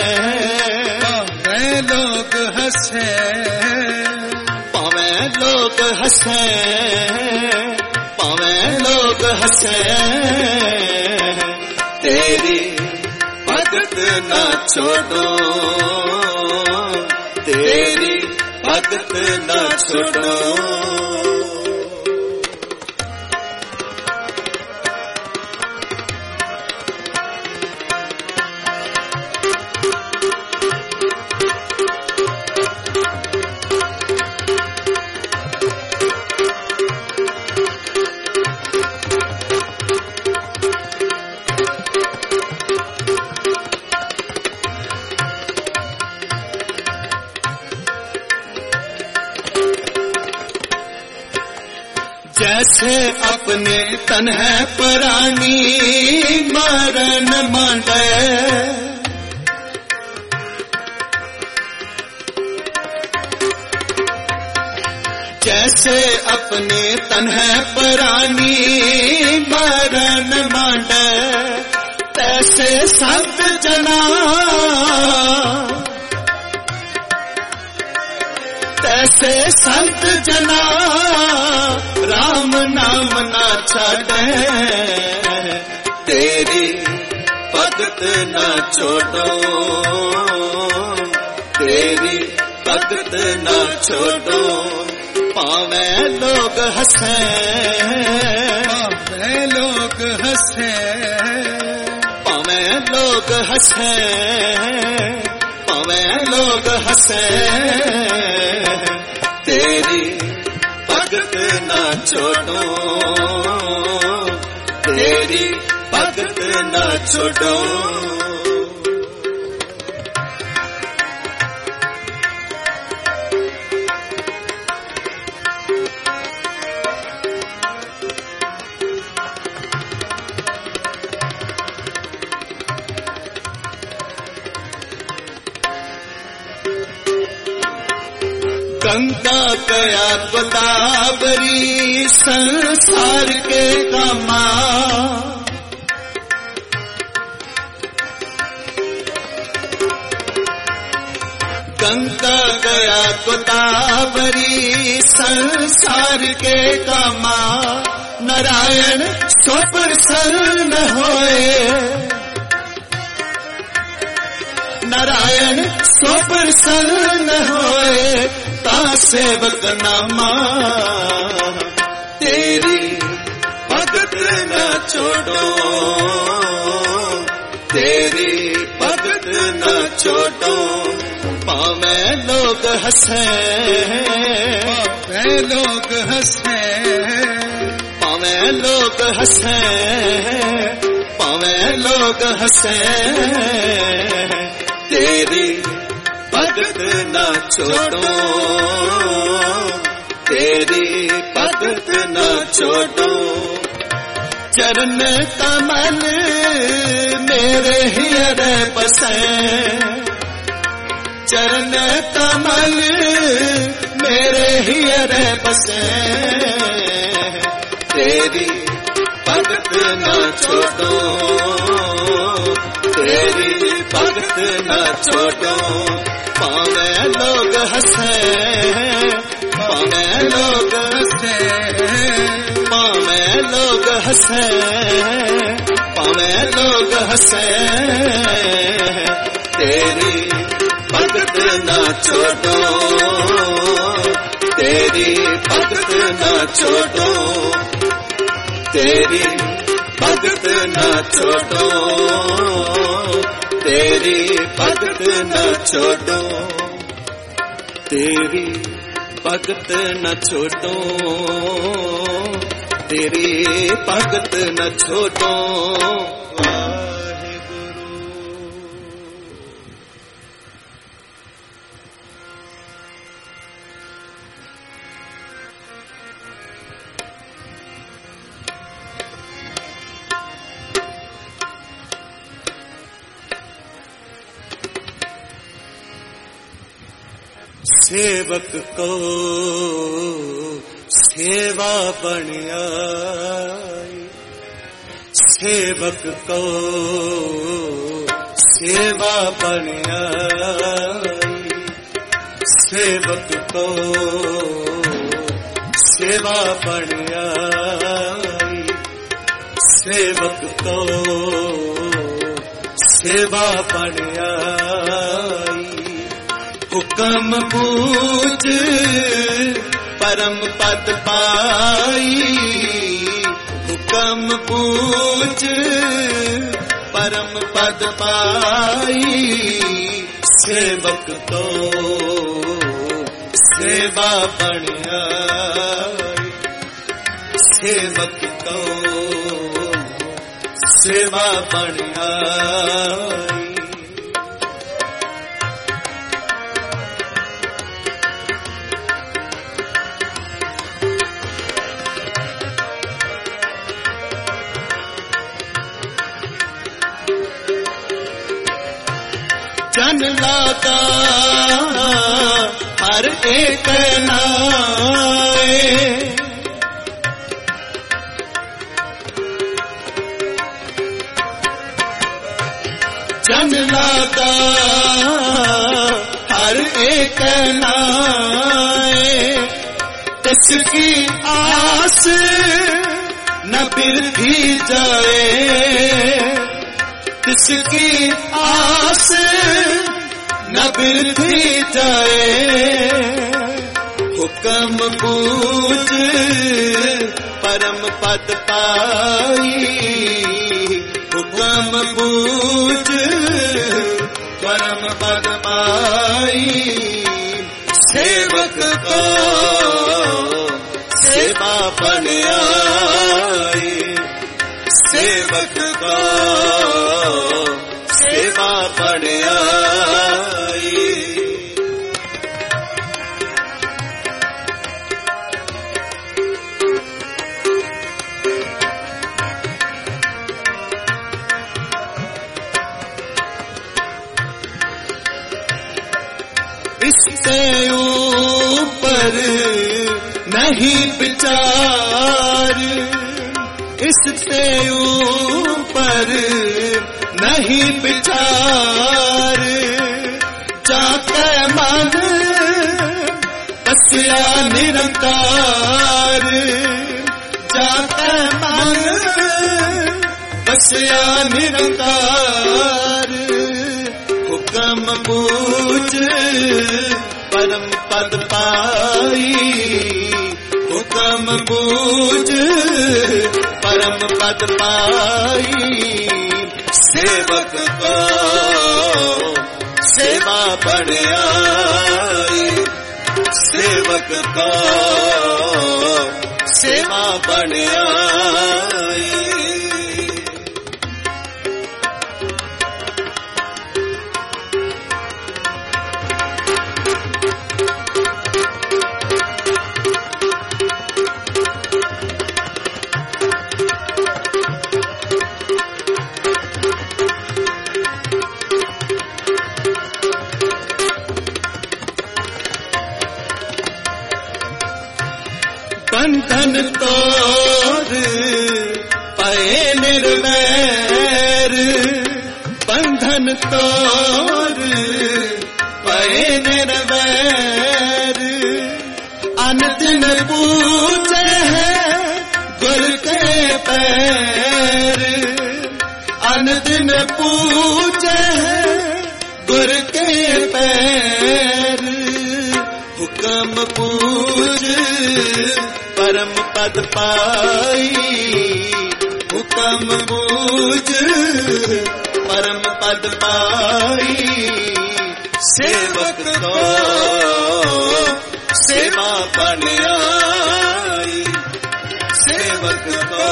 पावे लोग हंसे, पावे लोग हंसे, पावे लोग हंसे। तेरी भगत न छोड़ो, तेरी भगत न छोड़ो। जैसे अपने तन है परानी मरण मांडे, जैसे अपने तन है परानी मरण मांडे, तैसे संत जना तैसे संत जना राम नाम ना छाड़े, तेरी भगत ना छोड़ो, तेरी भगत ना छोड़ो, पावे लोग हंसे, पावे लोग हंसे, पावे लोग हंसे, पावे लोग हंसे, तेरी भगत ना छोड़ो, तेरी भगत ना छोड़ो। गंगा गया गोदावरी संसार के कामा, गंगा गया गोदावरी संसार के कामा, नारायण सो प्रसन्न होए, नारायण सो प्रसन्न होए, ता सेवक नामा, तेरी भगत न छोड़ो, तेरी भगत न छोड़ो, पावे लोग हंसे, पावे लोग हंसे, पावे लोग हंसे, पावे लोग हंसे, तेरी भगत न छोड़ो, तेरी भगत न छोड़ो, चरण कमल मेरे हृदय बसे, चरण कमल मेरे हृदय बसे, तेरी भगत न छोड़ो, तेरी भगत न छोड़ो, पावे लोग हंसे, पावे लोग हंसे, पावे लोग हंसे, पावे लोग हंसे, तेरी भगत न छोड़ो, तेरी भगत न छोड़ो, तेरी भगत न छोड़ो, तेरी भगत न छोड़ो, तेरी भगत न छोड़ो, तेरी भगत न छोड़ो। सेवक को सेवा बन आई, सेवक को सेवा बन आई, सेवक को सेवा बन आई, सेवक को सेवा बन आई, हुक्म पूज परम पद पाई, हुक्म पूज परम पद पाई, सेवक तो सेवा बन आई, सेवक तो सेवा बन आई। जन लागा हर एक नाए, जन लागा हर एक नाए, तिसकी आस न बिरधी जाए, तिसकी आस न बिरधी जाए। हुक्म बूझ परम पद पाई, हुक्म बूझ परम पद पाई। सेवक को सेवा बन आई, सेवक को सेवा बन आई। इससे ऊपर नहीं विचार, इससे ऊपर नहीं विचार। जाके मन बसिया निरंकार, जाके मन बसिया निरंकार। हुक्म बूझ परम पद पाई, हुक्म बूझ परम पद पाई। सेवक को सेवा बन आई, सेवक को सेवा बन आई। बंधन तोर पाए निर्वैर, बंधन तोर पाए निर्वैर। अनदिन पूजे है गुर के पैर, अनदिन पूजे है गुर के पैर। हुक्म पूज परम पद पाई, हुक्म बूझ परम पद पाई। सेवक को सेवा बन आई, सेवक को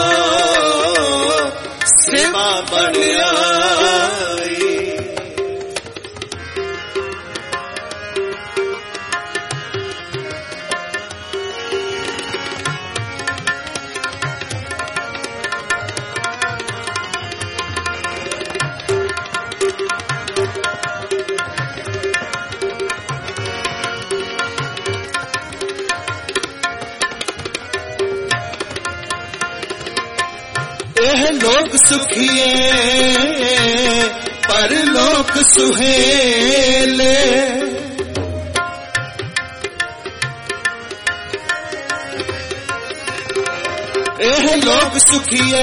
सेवा बन आई। एह लोक सुखिए पर लोक सुहेले, एह लोक सुखिए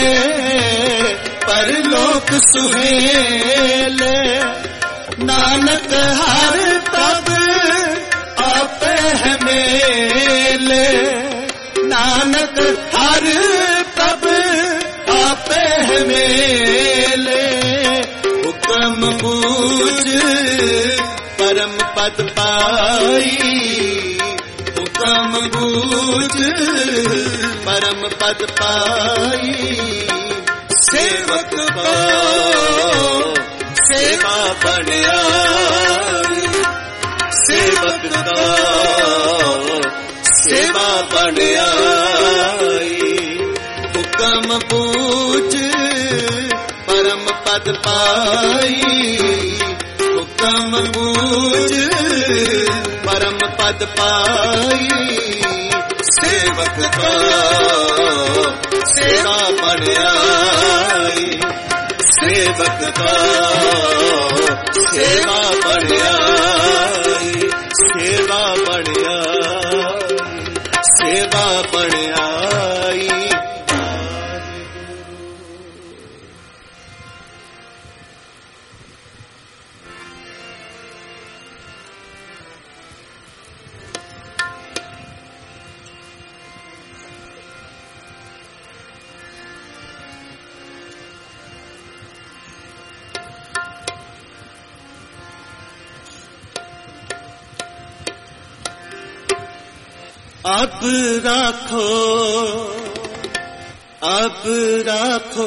पर लोक सुहेले। नानक हर तब आपे है मेले, नानक हर तब आपे है मेले। हुक्म बूझ परम पद पाई, हुक्म बूझ परम पद पाई। सेवक को सेवा बन आई, सेवक को सेवा बन आई। हुक्म बूझ परम पद पाई, हुक्म बूझ परम पद पाई, सेवक का सेवा बन आई, सेवक का सेवा बन आई, सेवा बन आई, सेवा बन आई। अब राखो, अब राखो,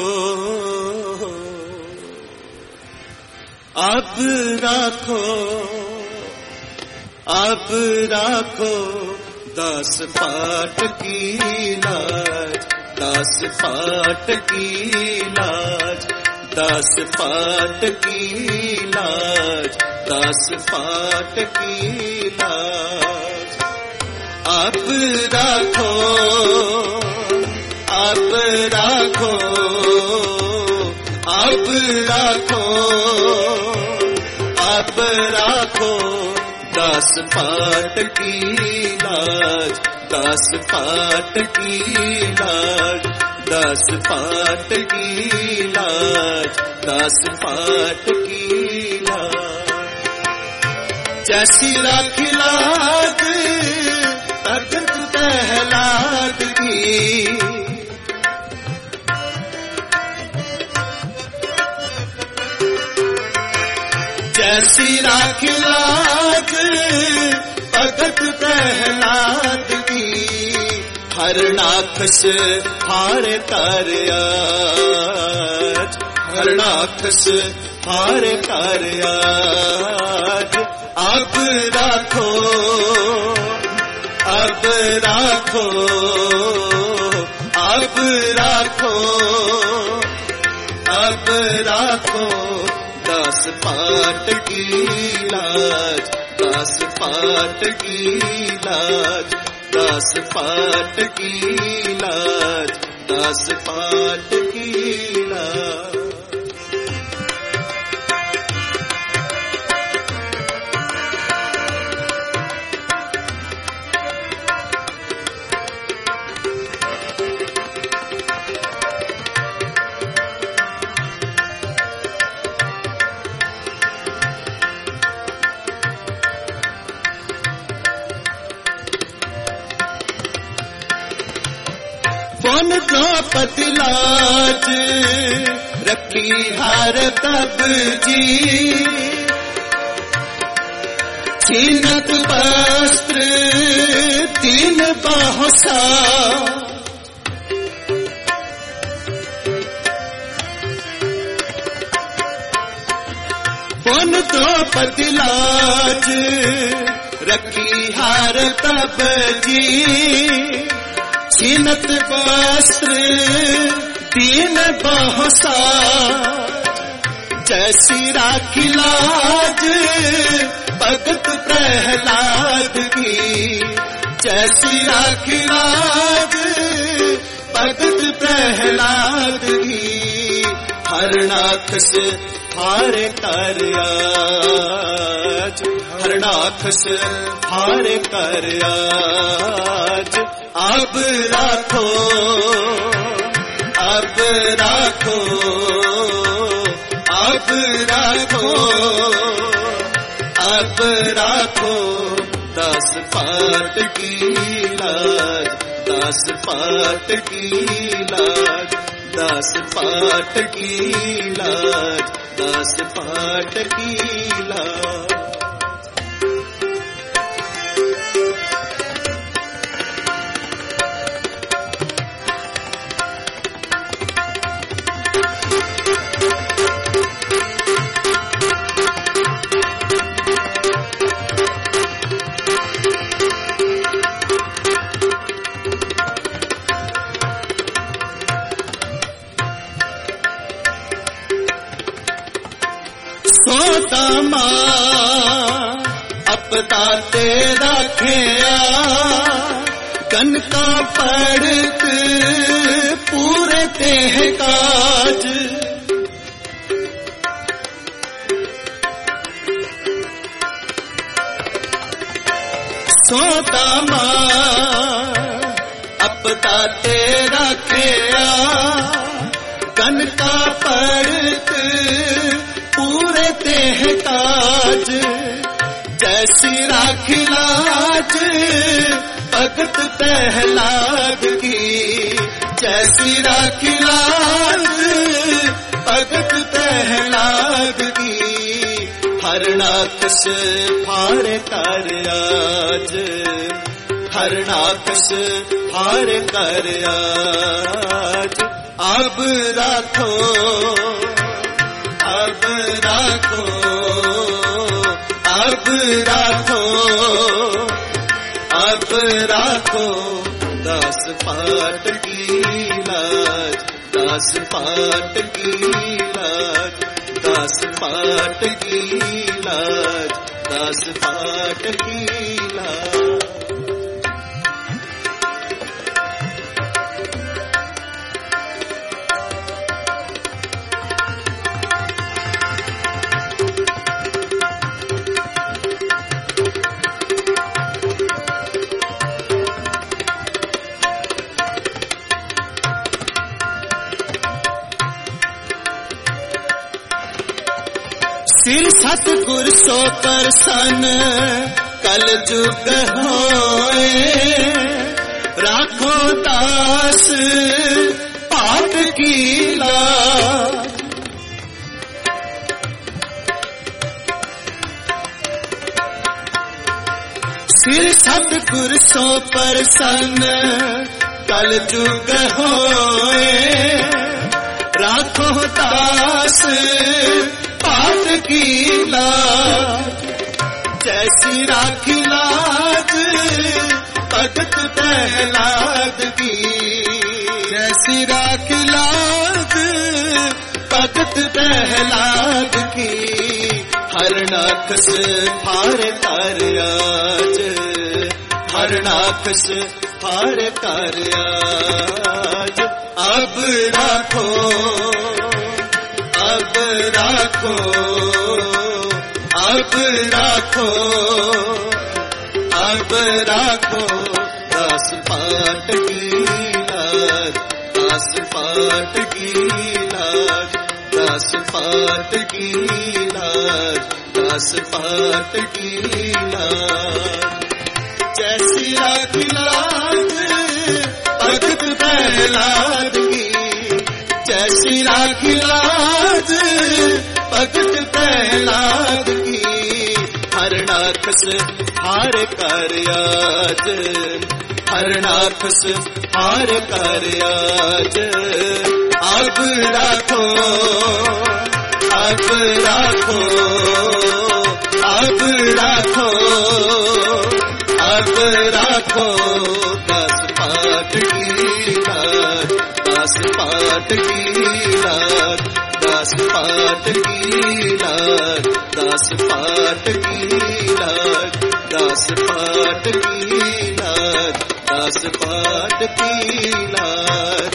अब राखो, अब राखो दस पाठ की लाज, दस पाठ की लाज, दस पाठ की लाज, दस पाठ की लाज। अब राखो, अब राखो, अब राखो, अब राखो दस पाठ की लाज, दस पाठ की लाज, दस पाठ की लाज, दस पाठ की लाज। जैसी राखी लाज तख्त पहलाद की, जैसी राखी लाज भगत प्रहलाद की, हरणाक्षस हार कार्याज, हरणाक्षस हार कार्याज। अब राखो, अब राखो, अब राखो, अब राखो दस पाठ की लाज, दस पाठ की लाज, दस पाठ की लाज, दस पाठ की लाज। कौन द्रौपदी लाज रखी हर तब जी, छीनत वस्त्र तीन बाहुसा, कौन द्रौपदी लाज रखी हर तब जी, छीनत वस्त्र तीन बाहुसा। जैसी राखी लाज भगत प्रहलाद की, जैसी राखी लाज भगत प्रहलाद की, हरणाक्षस हार कार्याज, हरणाक्षस हार कार्याज। अब राखो, अब राखो, अब राखो, अब राखो दस पाठ की लाज, दस पाठ की लाज, दस पाठ की लाज, दस पाठ की लाज। सोदामा अपदा ते रखिया कनका पड़त पूरे ते काज सोदामा अपदा ते रखिया कनका पड़त पूरे ते काज जैसी राखी लाज भगत प्रहलाद की जैसी राखी लाज भगत प्रहलाद की हरणाकश फाड़ कर आज हरणाकश फाड़ कर आज अब राखो अब राखो अब राखो अब राखो दास पाट की लाज दास पाट की लाज दास पाट की लाज दास पाट की लाज सिर सतगुर सो परसन कल जुग होए राखो दास पाट की लाज सिर सतगुर सो परसन कल जुग होए राखो दास पाट की लाज जैसी राखी लाज भगत प्रहलाद की जैसी राखी लाज भगत प्रहलाद की हरणाकश फाड़ कर आज हरणाकश फाड़ कर आज अब राखो अब राखो अब राखो अब राखो दास पाट की लाज दास पाट की लाज दास पाट की लाज दास पाट की लाज जैसी राखी लाज भगत प्रहलाद की जैसी राखी लाज भगत प्रहलाद की हरणाकश हार कर आज हरणाकश हार कर आज अब राखो अब राखो अब राखो अब राखो दास पाट की लाज दास पाट की लाज दास पाट की लाज दास पाट की लाज दास पाट की लाज दास पाट की लाज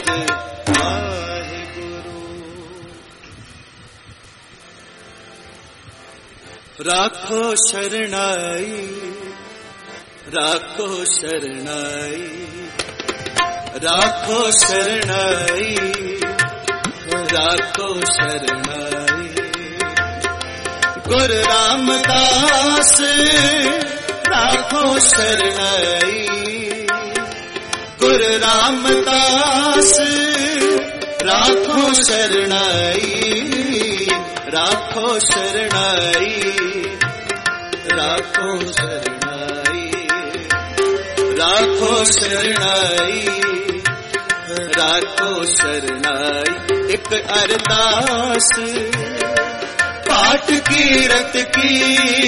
राखो शरणाई राखो शरणाई राखो शरणाई राखो शरणाई गुरु रामदास राखो शरणाई गुरु रामदास राखो शरणाई राखो शरणाई राखो शरणाई राखो शरणाई राखो शरणाई एक अरदास पाठ कीरत की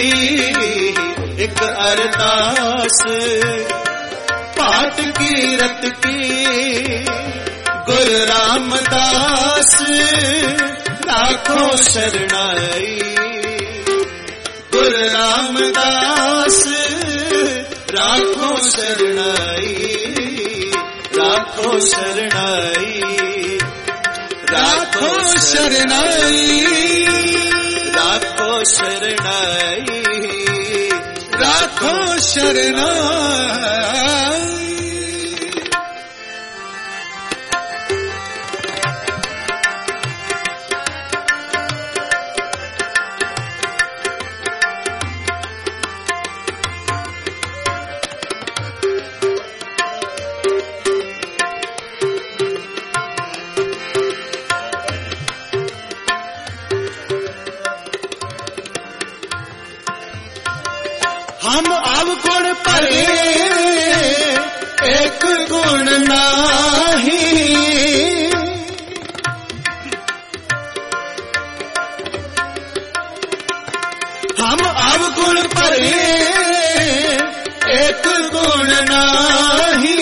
एक अरदास पाठ कीरत की गुरु रामदास राखो शरणाई रामदास राखो शरणाई, राखो शरणाई, राखो शरणाई, राखो शरणाई, राखो शरणाई। हम अवगुण परे एक गुण नाही, हम अवगुण परे एक गुण नाही,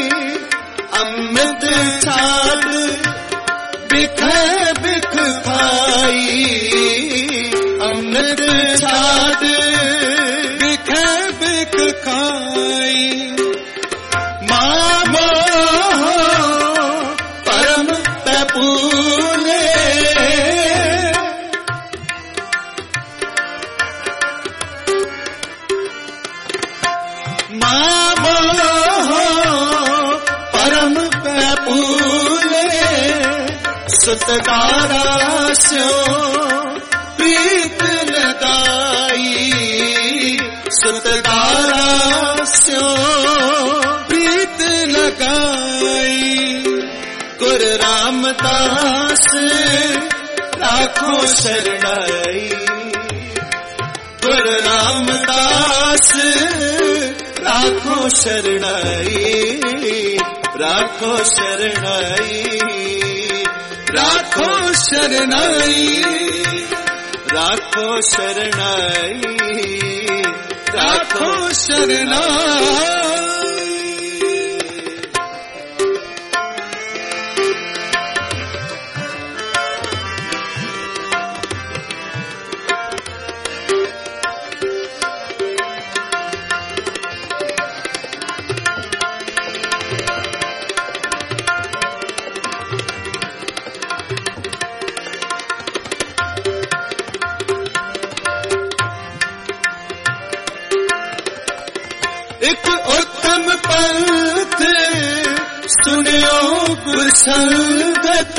अमृत छाड़ बिख बिख खाई, अमृत छाड़ खाई। मामो परम तपूले, मामो परम तपूले, सुतदारा स्यो प्रीत लगाई, सुतदारा स्यो प्रीत लगाई। गुरु रामदास राखो शरणाई, गुरु रामदास राखो शरणाई, राखो शरणाई, राखो शरणाई, राखो शरणाई, राखो शरणाई। एक उत्तम पंथ सुनियो गुर संगत,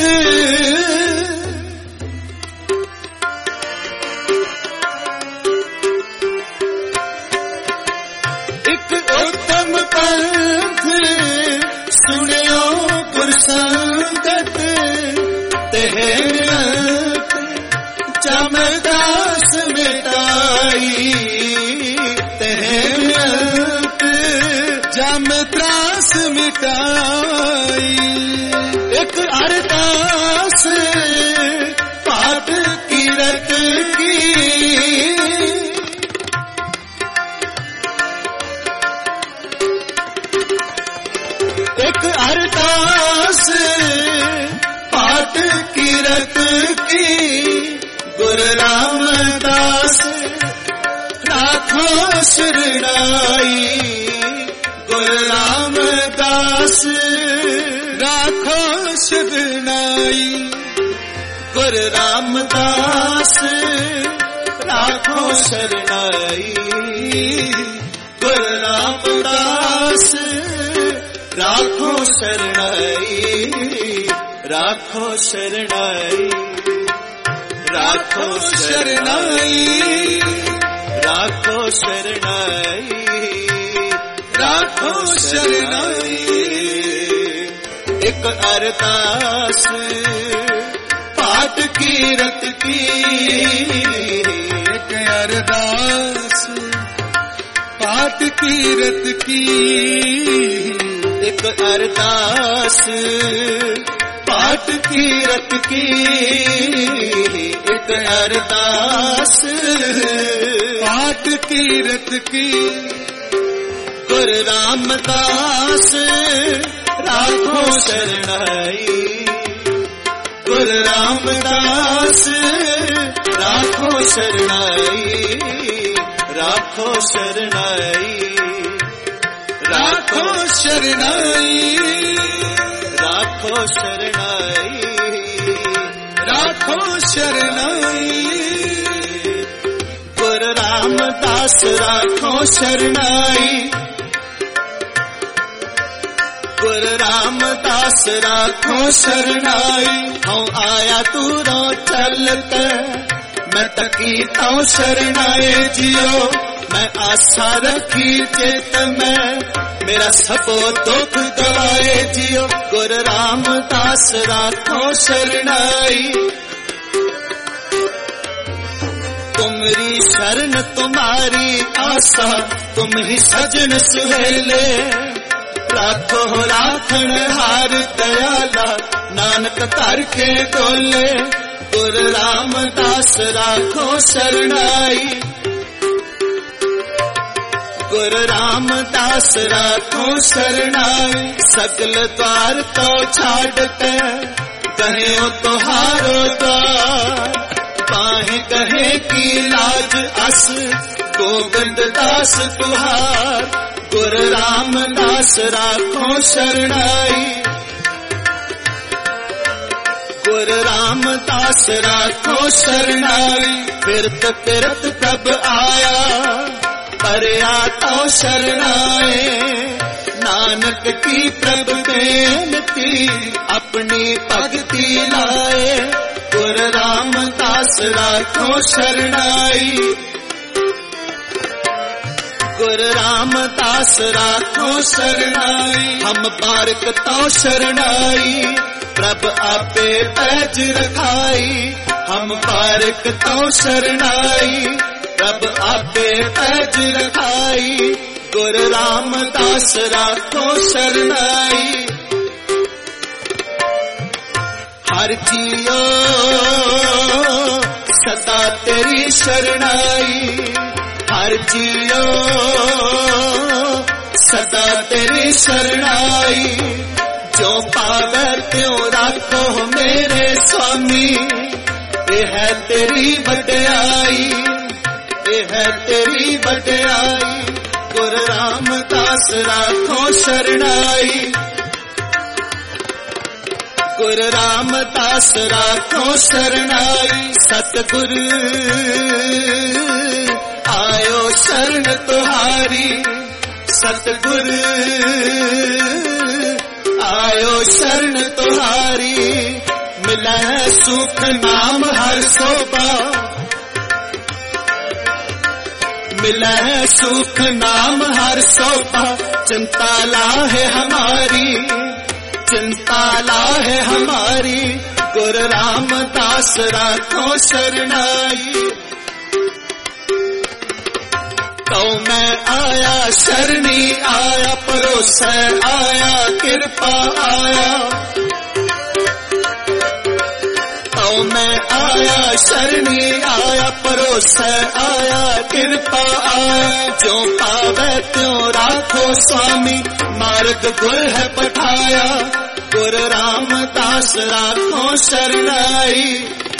एक उत्तम पंथ सुनियो गुर संगत, तेहरत जमदास मिटाई, तेहरत जम त्रास मिटाई। एक अरदास पाठ कीरत की, एक अरदास पाठ कीरत की, गुरु रामदास राखो शरणाई, गुरु रामदास राखो शरणाई, गुरु रामदास राखो शरणाई, गुरु रामदास राखो शरणाई, राखो शरणाई, राखो शरणाई, राखो शरणाई, राखो शरणाई। एक अरदास पाठ कीरत की, एक अरदास पाठ कीरत की, एक अरदास पाठ कीरत की, एक अरदास पाठ कीरत की। गुरु रामदास राखो शरणाई, गुरु रामदास राखो शरणाई, राखो शरणाई, राखो शरणाई, राखो शरणाई, राखो शरणाई। गुरु रामदास राखो शरणाई, गुरु रामदास राखो शरणाई। हूँ आया दूरों चलत मैं तकी तो शरणाए जियो, मैं आशा रखी चेत में मेरा सबो दुख गवाए जियो। गुरु रामदास राखो शरणाई, तुमरी शरण तुम्हारी आशा, तुम ही सजन सुहेले। राखो राखण हार दयाला, नानक करके डोले। गुरु रामदास राखो शरणाई, गुरु रामदास राखो शरणाई। सगल द्वार तो छाड़ते कहे तुहारो द्वार, बाहें कहे की लाज अस गोविंद दास तुहार। गुरु रामदास राखो शरणाई, गुरु रामदास राखो शरणाई। फिरत फिरत कब आया परया तो शरणाए, नानक की प्रभु बेनती अपनी भक्ति लाए। गुरु रामदास राखो शरणाई, गुरु रामदास राखो शरणाई। हम बारक तो शरणाई, प्रभ आपे पैज रखाई। हम बारक तो शरणाई, प्रभ आपे पैज रखाई। गुरु रामदास राखो शरणाई। हर जियो सदा तेरी शरणाई, हर जियो सदा तेरी शरणाई। जो पावे त्यों राखो मेरे स्वामी, ये है तेरी बड़ाई, ये है तेरी बड़ाई। गुरु रामदास राखो शरणाई, गुरु रामदास राखो शरणाई। सतगुरु आयो शरण तुहारी, सतगुरु आयो शरण तुहारी। मिला है सुख नाम हर शोभा, मिला है सुख नाम हर शोभा। चिंता लाहे हमारी, चिंता लाहे हमारी। गुरु रामदास राखो शरणाई। तो मैं आया शरणी आया, परोस आया कृपा आया। तो मैं आया शरणी आया, परोस आया कृपा आया। जो पावे त्यों राखो स्वामी, मार्ग गुर है पठाया। गुरु रामदास राखो शरणाई,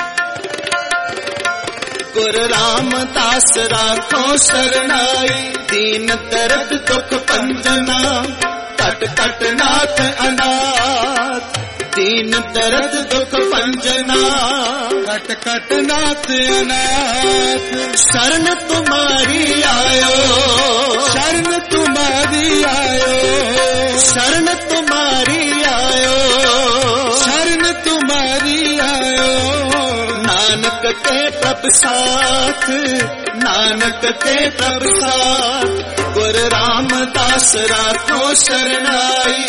गुरु रामदास राखो शरणाई। दीन दर्द दुख पंजना, कट कट नाथ अनाथ। दीन दर्द दुख पंजना, कट कट नाथ अनाथ। शरण तुम्हारी आयो, शरण तुम्हारी आयो, शरण तुम्हारी आयो, शरण तुम्हारी आयो। नानक के प्रभ साथ, नानक के प्रभ साथ। गुरु रामदास राखो शरणाई,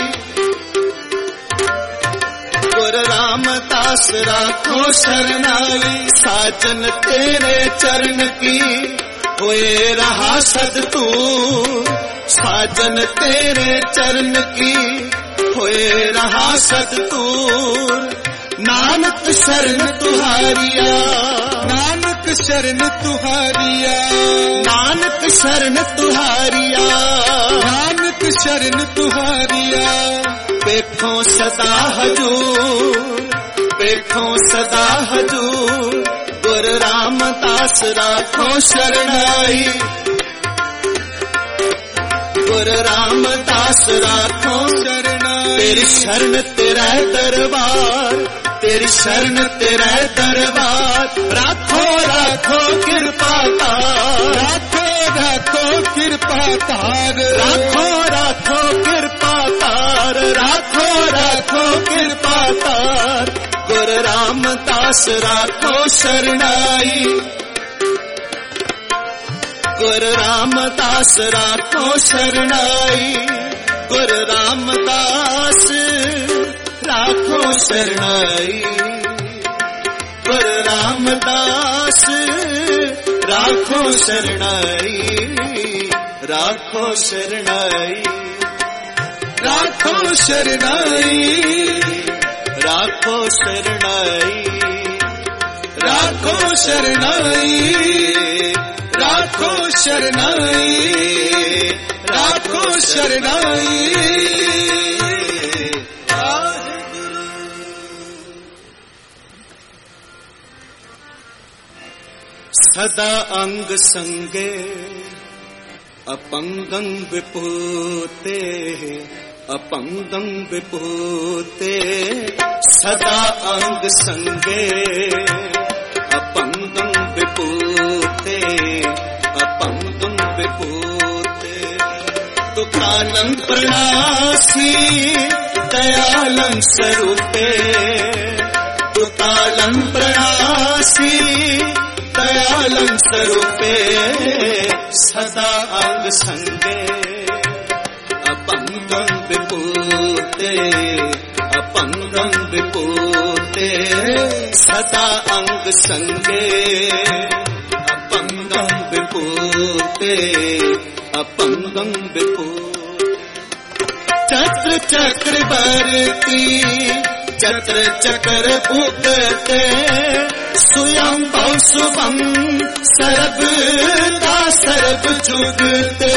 गुरु रामदास राखो शरणाई। साजन तेरे चरण की होए रहा सदतूर, साजन तेरे चरण की होए रहा सदतूर। नानक शरण तुहारिया, नानक शरण तुहारिया, नानक शरण तुहारिया, नानक शरण तुहारिया। देखो सदा हजूर, देखो सदा हजूर। गुरु रामदास राखो शरणाई, गुरु रामदास राखो शरणाई। तेरी शरण तेरा दरबार, तेरी शरण तेरा दरबार। राखो राखो कृपा तार, राखो राखो कृपा तार, राखो राखो कृपा तार, राखो राखो कृपा तार। गुरु रामदास राखो शरणाई, गुरु रामदास राखो शरणाई। गुरु रामदास राखो शरणाई, गुरु रामदास राखो शरणाई, राखो शरणाई, राखो शरणाई, राखो शरणाई, राखो शरणाई, राखो शरणाई, राखो शरणाई। सदा अंग संगे अपंगं विपूते, अपंगं विपूते। सदा अंग संगे अपंगं विपूते, अपंगं विपूते। तु कालं प्रणासी दयालं स्वरूपे, तु कालं प्रणासी दयालं स्वरूपे। सदा अंग संगे अपंगं विपूते, अपंगं विपूते। सदा अंग संगे अपंगं विपूते, अपंगं विपूते। चक्र चक्रवर्ती चक्र चक्र भुगते, स्वयं शुभम सर्व का सर्व जुगते।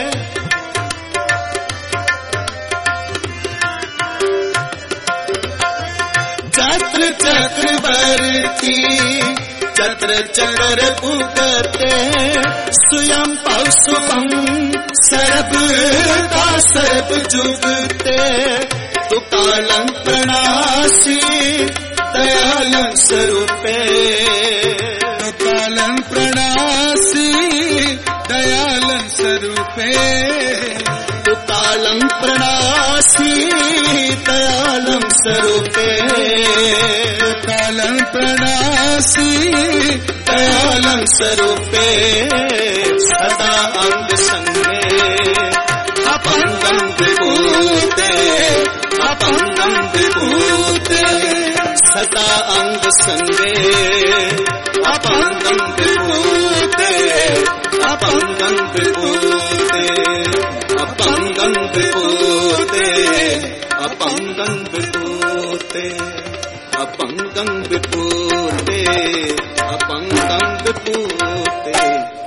चक्र चक्रवर्ती चक्र चक्र भुगते, स्वयं शुभम सर्व का सर्व जुगते। तु कालं प्रणासी दयालं स्वरूपे, तु कालं प्रणासी दयालं स्वरूपे। तु कालं प्रणासी दयालं स्वरूपे, तु कालं प्रणासी दयालं स्वरूपे। सदा अंग संगे अपंगं विभूते, अपंगं विभूते। सदा अंग संगे अपंगं विभूते, अपंगं विभूते, अपंगं विभूते, अपंगं विभूते, अपंगं विभूते, अपंगं विभूते।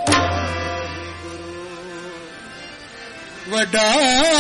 वडा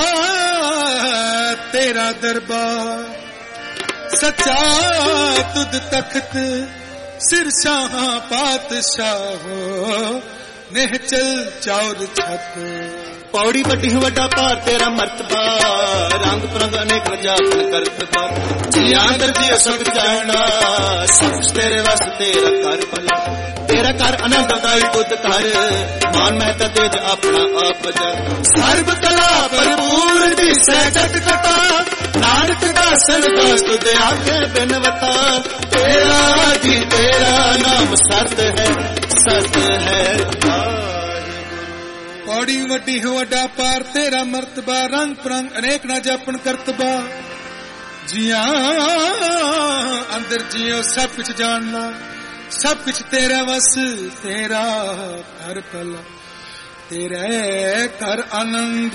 तेरा दरबार, सच्चा तुद तख्त, सिर शाह पातशाह, नेहचल चौर छत। पौड़ी बड़ी वड्डा पार तेरा मर्तबा, रंग परंग अनेक जापन करतबा। जिया दर्जी सब जाना, सब तेरे वास तेरा कर भला। तेरा कर अनंतदाई बुद्ध कर, मान महता तेज अपना आप जा। सर्व कला भरपूर दिसै जट कटा, नानक दासन दास तुझे आगे बिनवता। तेरा जी तेरा नाम सत है, सत है। पौड़ी वड्डी हो वड्डा पार तेरा मर्तबा, रंग परंग अनेक ना जापन करतबा। जिया अंदर जियो सब कुछ जानना, सब कुछ तेरा वस तेरा कर भला। तेरे कर आनंद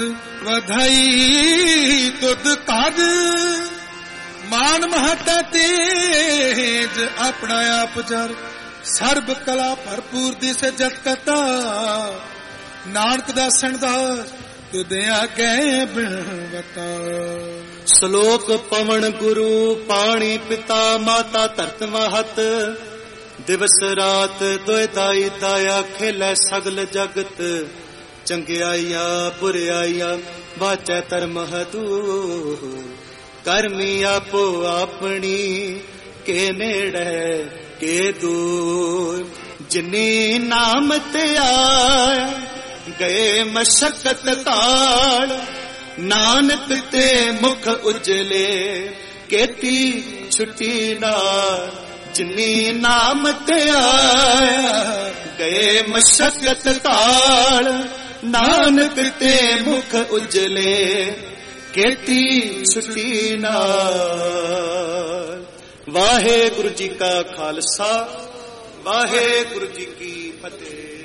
वधाई तुद काद, मान महता तेज अपना आप जर। सर्ब कला भरपूर दिसे जत कता, नानक दासन दास तुद आगे बिनवता। श्लोक पवन गुरु पाणी पिता माता धरत महत। दिवस रात दुय दाई दाया खेलै सगल जगत। ਚੰਗਿਆਈਆਂ ਬੁਰਿਆਈਆਂ ਵਾਚੈ ਧਰਮ ਹਦੂ ਕਰਮੀ ਆਪੋ ਆਪਣੀ ਕੇ ਨੇੜੇ ਕੇ ਦੂਰ ਜਿਨੀ ਨਾਮ ਤੇ ਆਇਆ ਗਏ ਮਸ਼ਕਤ ਤਾਲ ਨਾਨਕ ਤੇ ਮੁਖ ਉਜਲੇ ਕੀਤੀ ਛੁੱਟੀ ਨਾਲ ਜਿਨੀ ਨਾਮ ਤੇ ਆਇਆ ਗਏ ਮਸ਼ਕਤ ਤਾਲ ਨਾਨਕ ਤੇ ਮੁਖ ਉਜਲੇ ਕੀਤੀ ਛੁੱਟੀ ਨਾਲ। ਵਾਹਿਗੁਰੂ ਜੀ ਕਾ ਖਾਲਸਾ ਵਾਹਿਗੁਰੂ ਜੀ ਕੀ ਫਤਿਹ।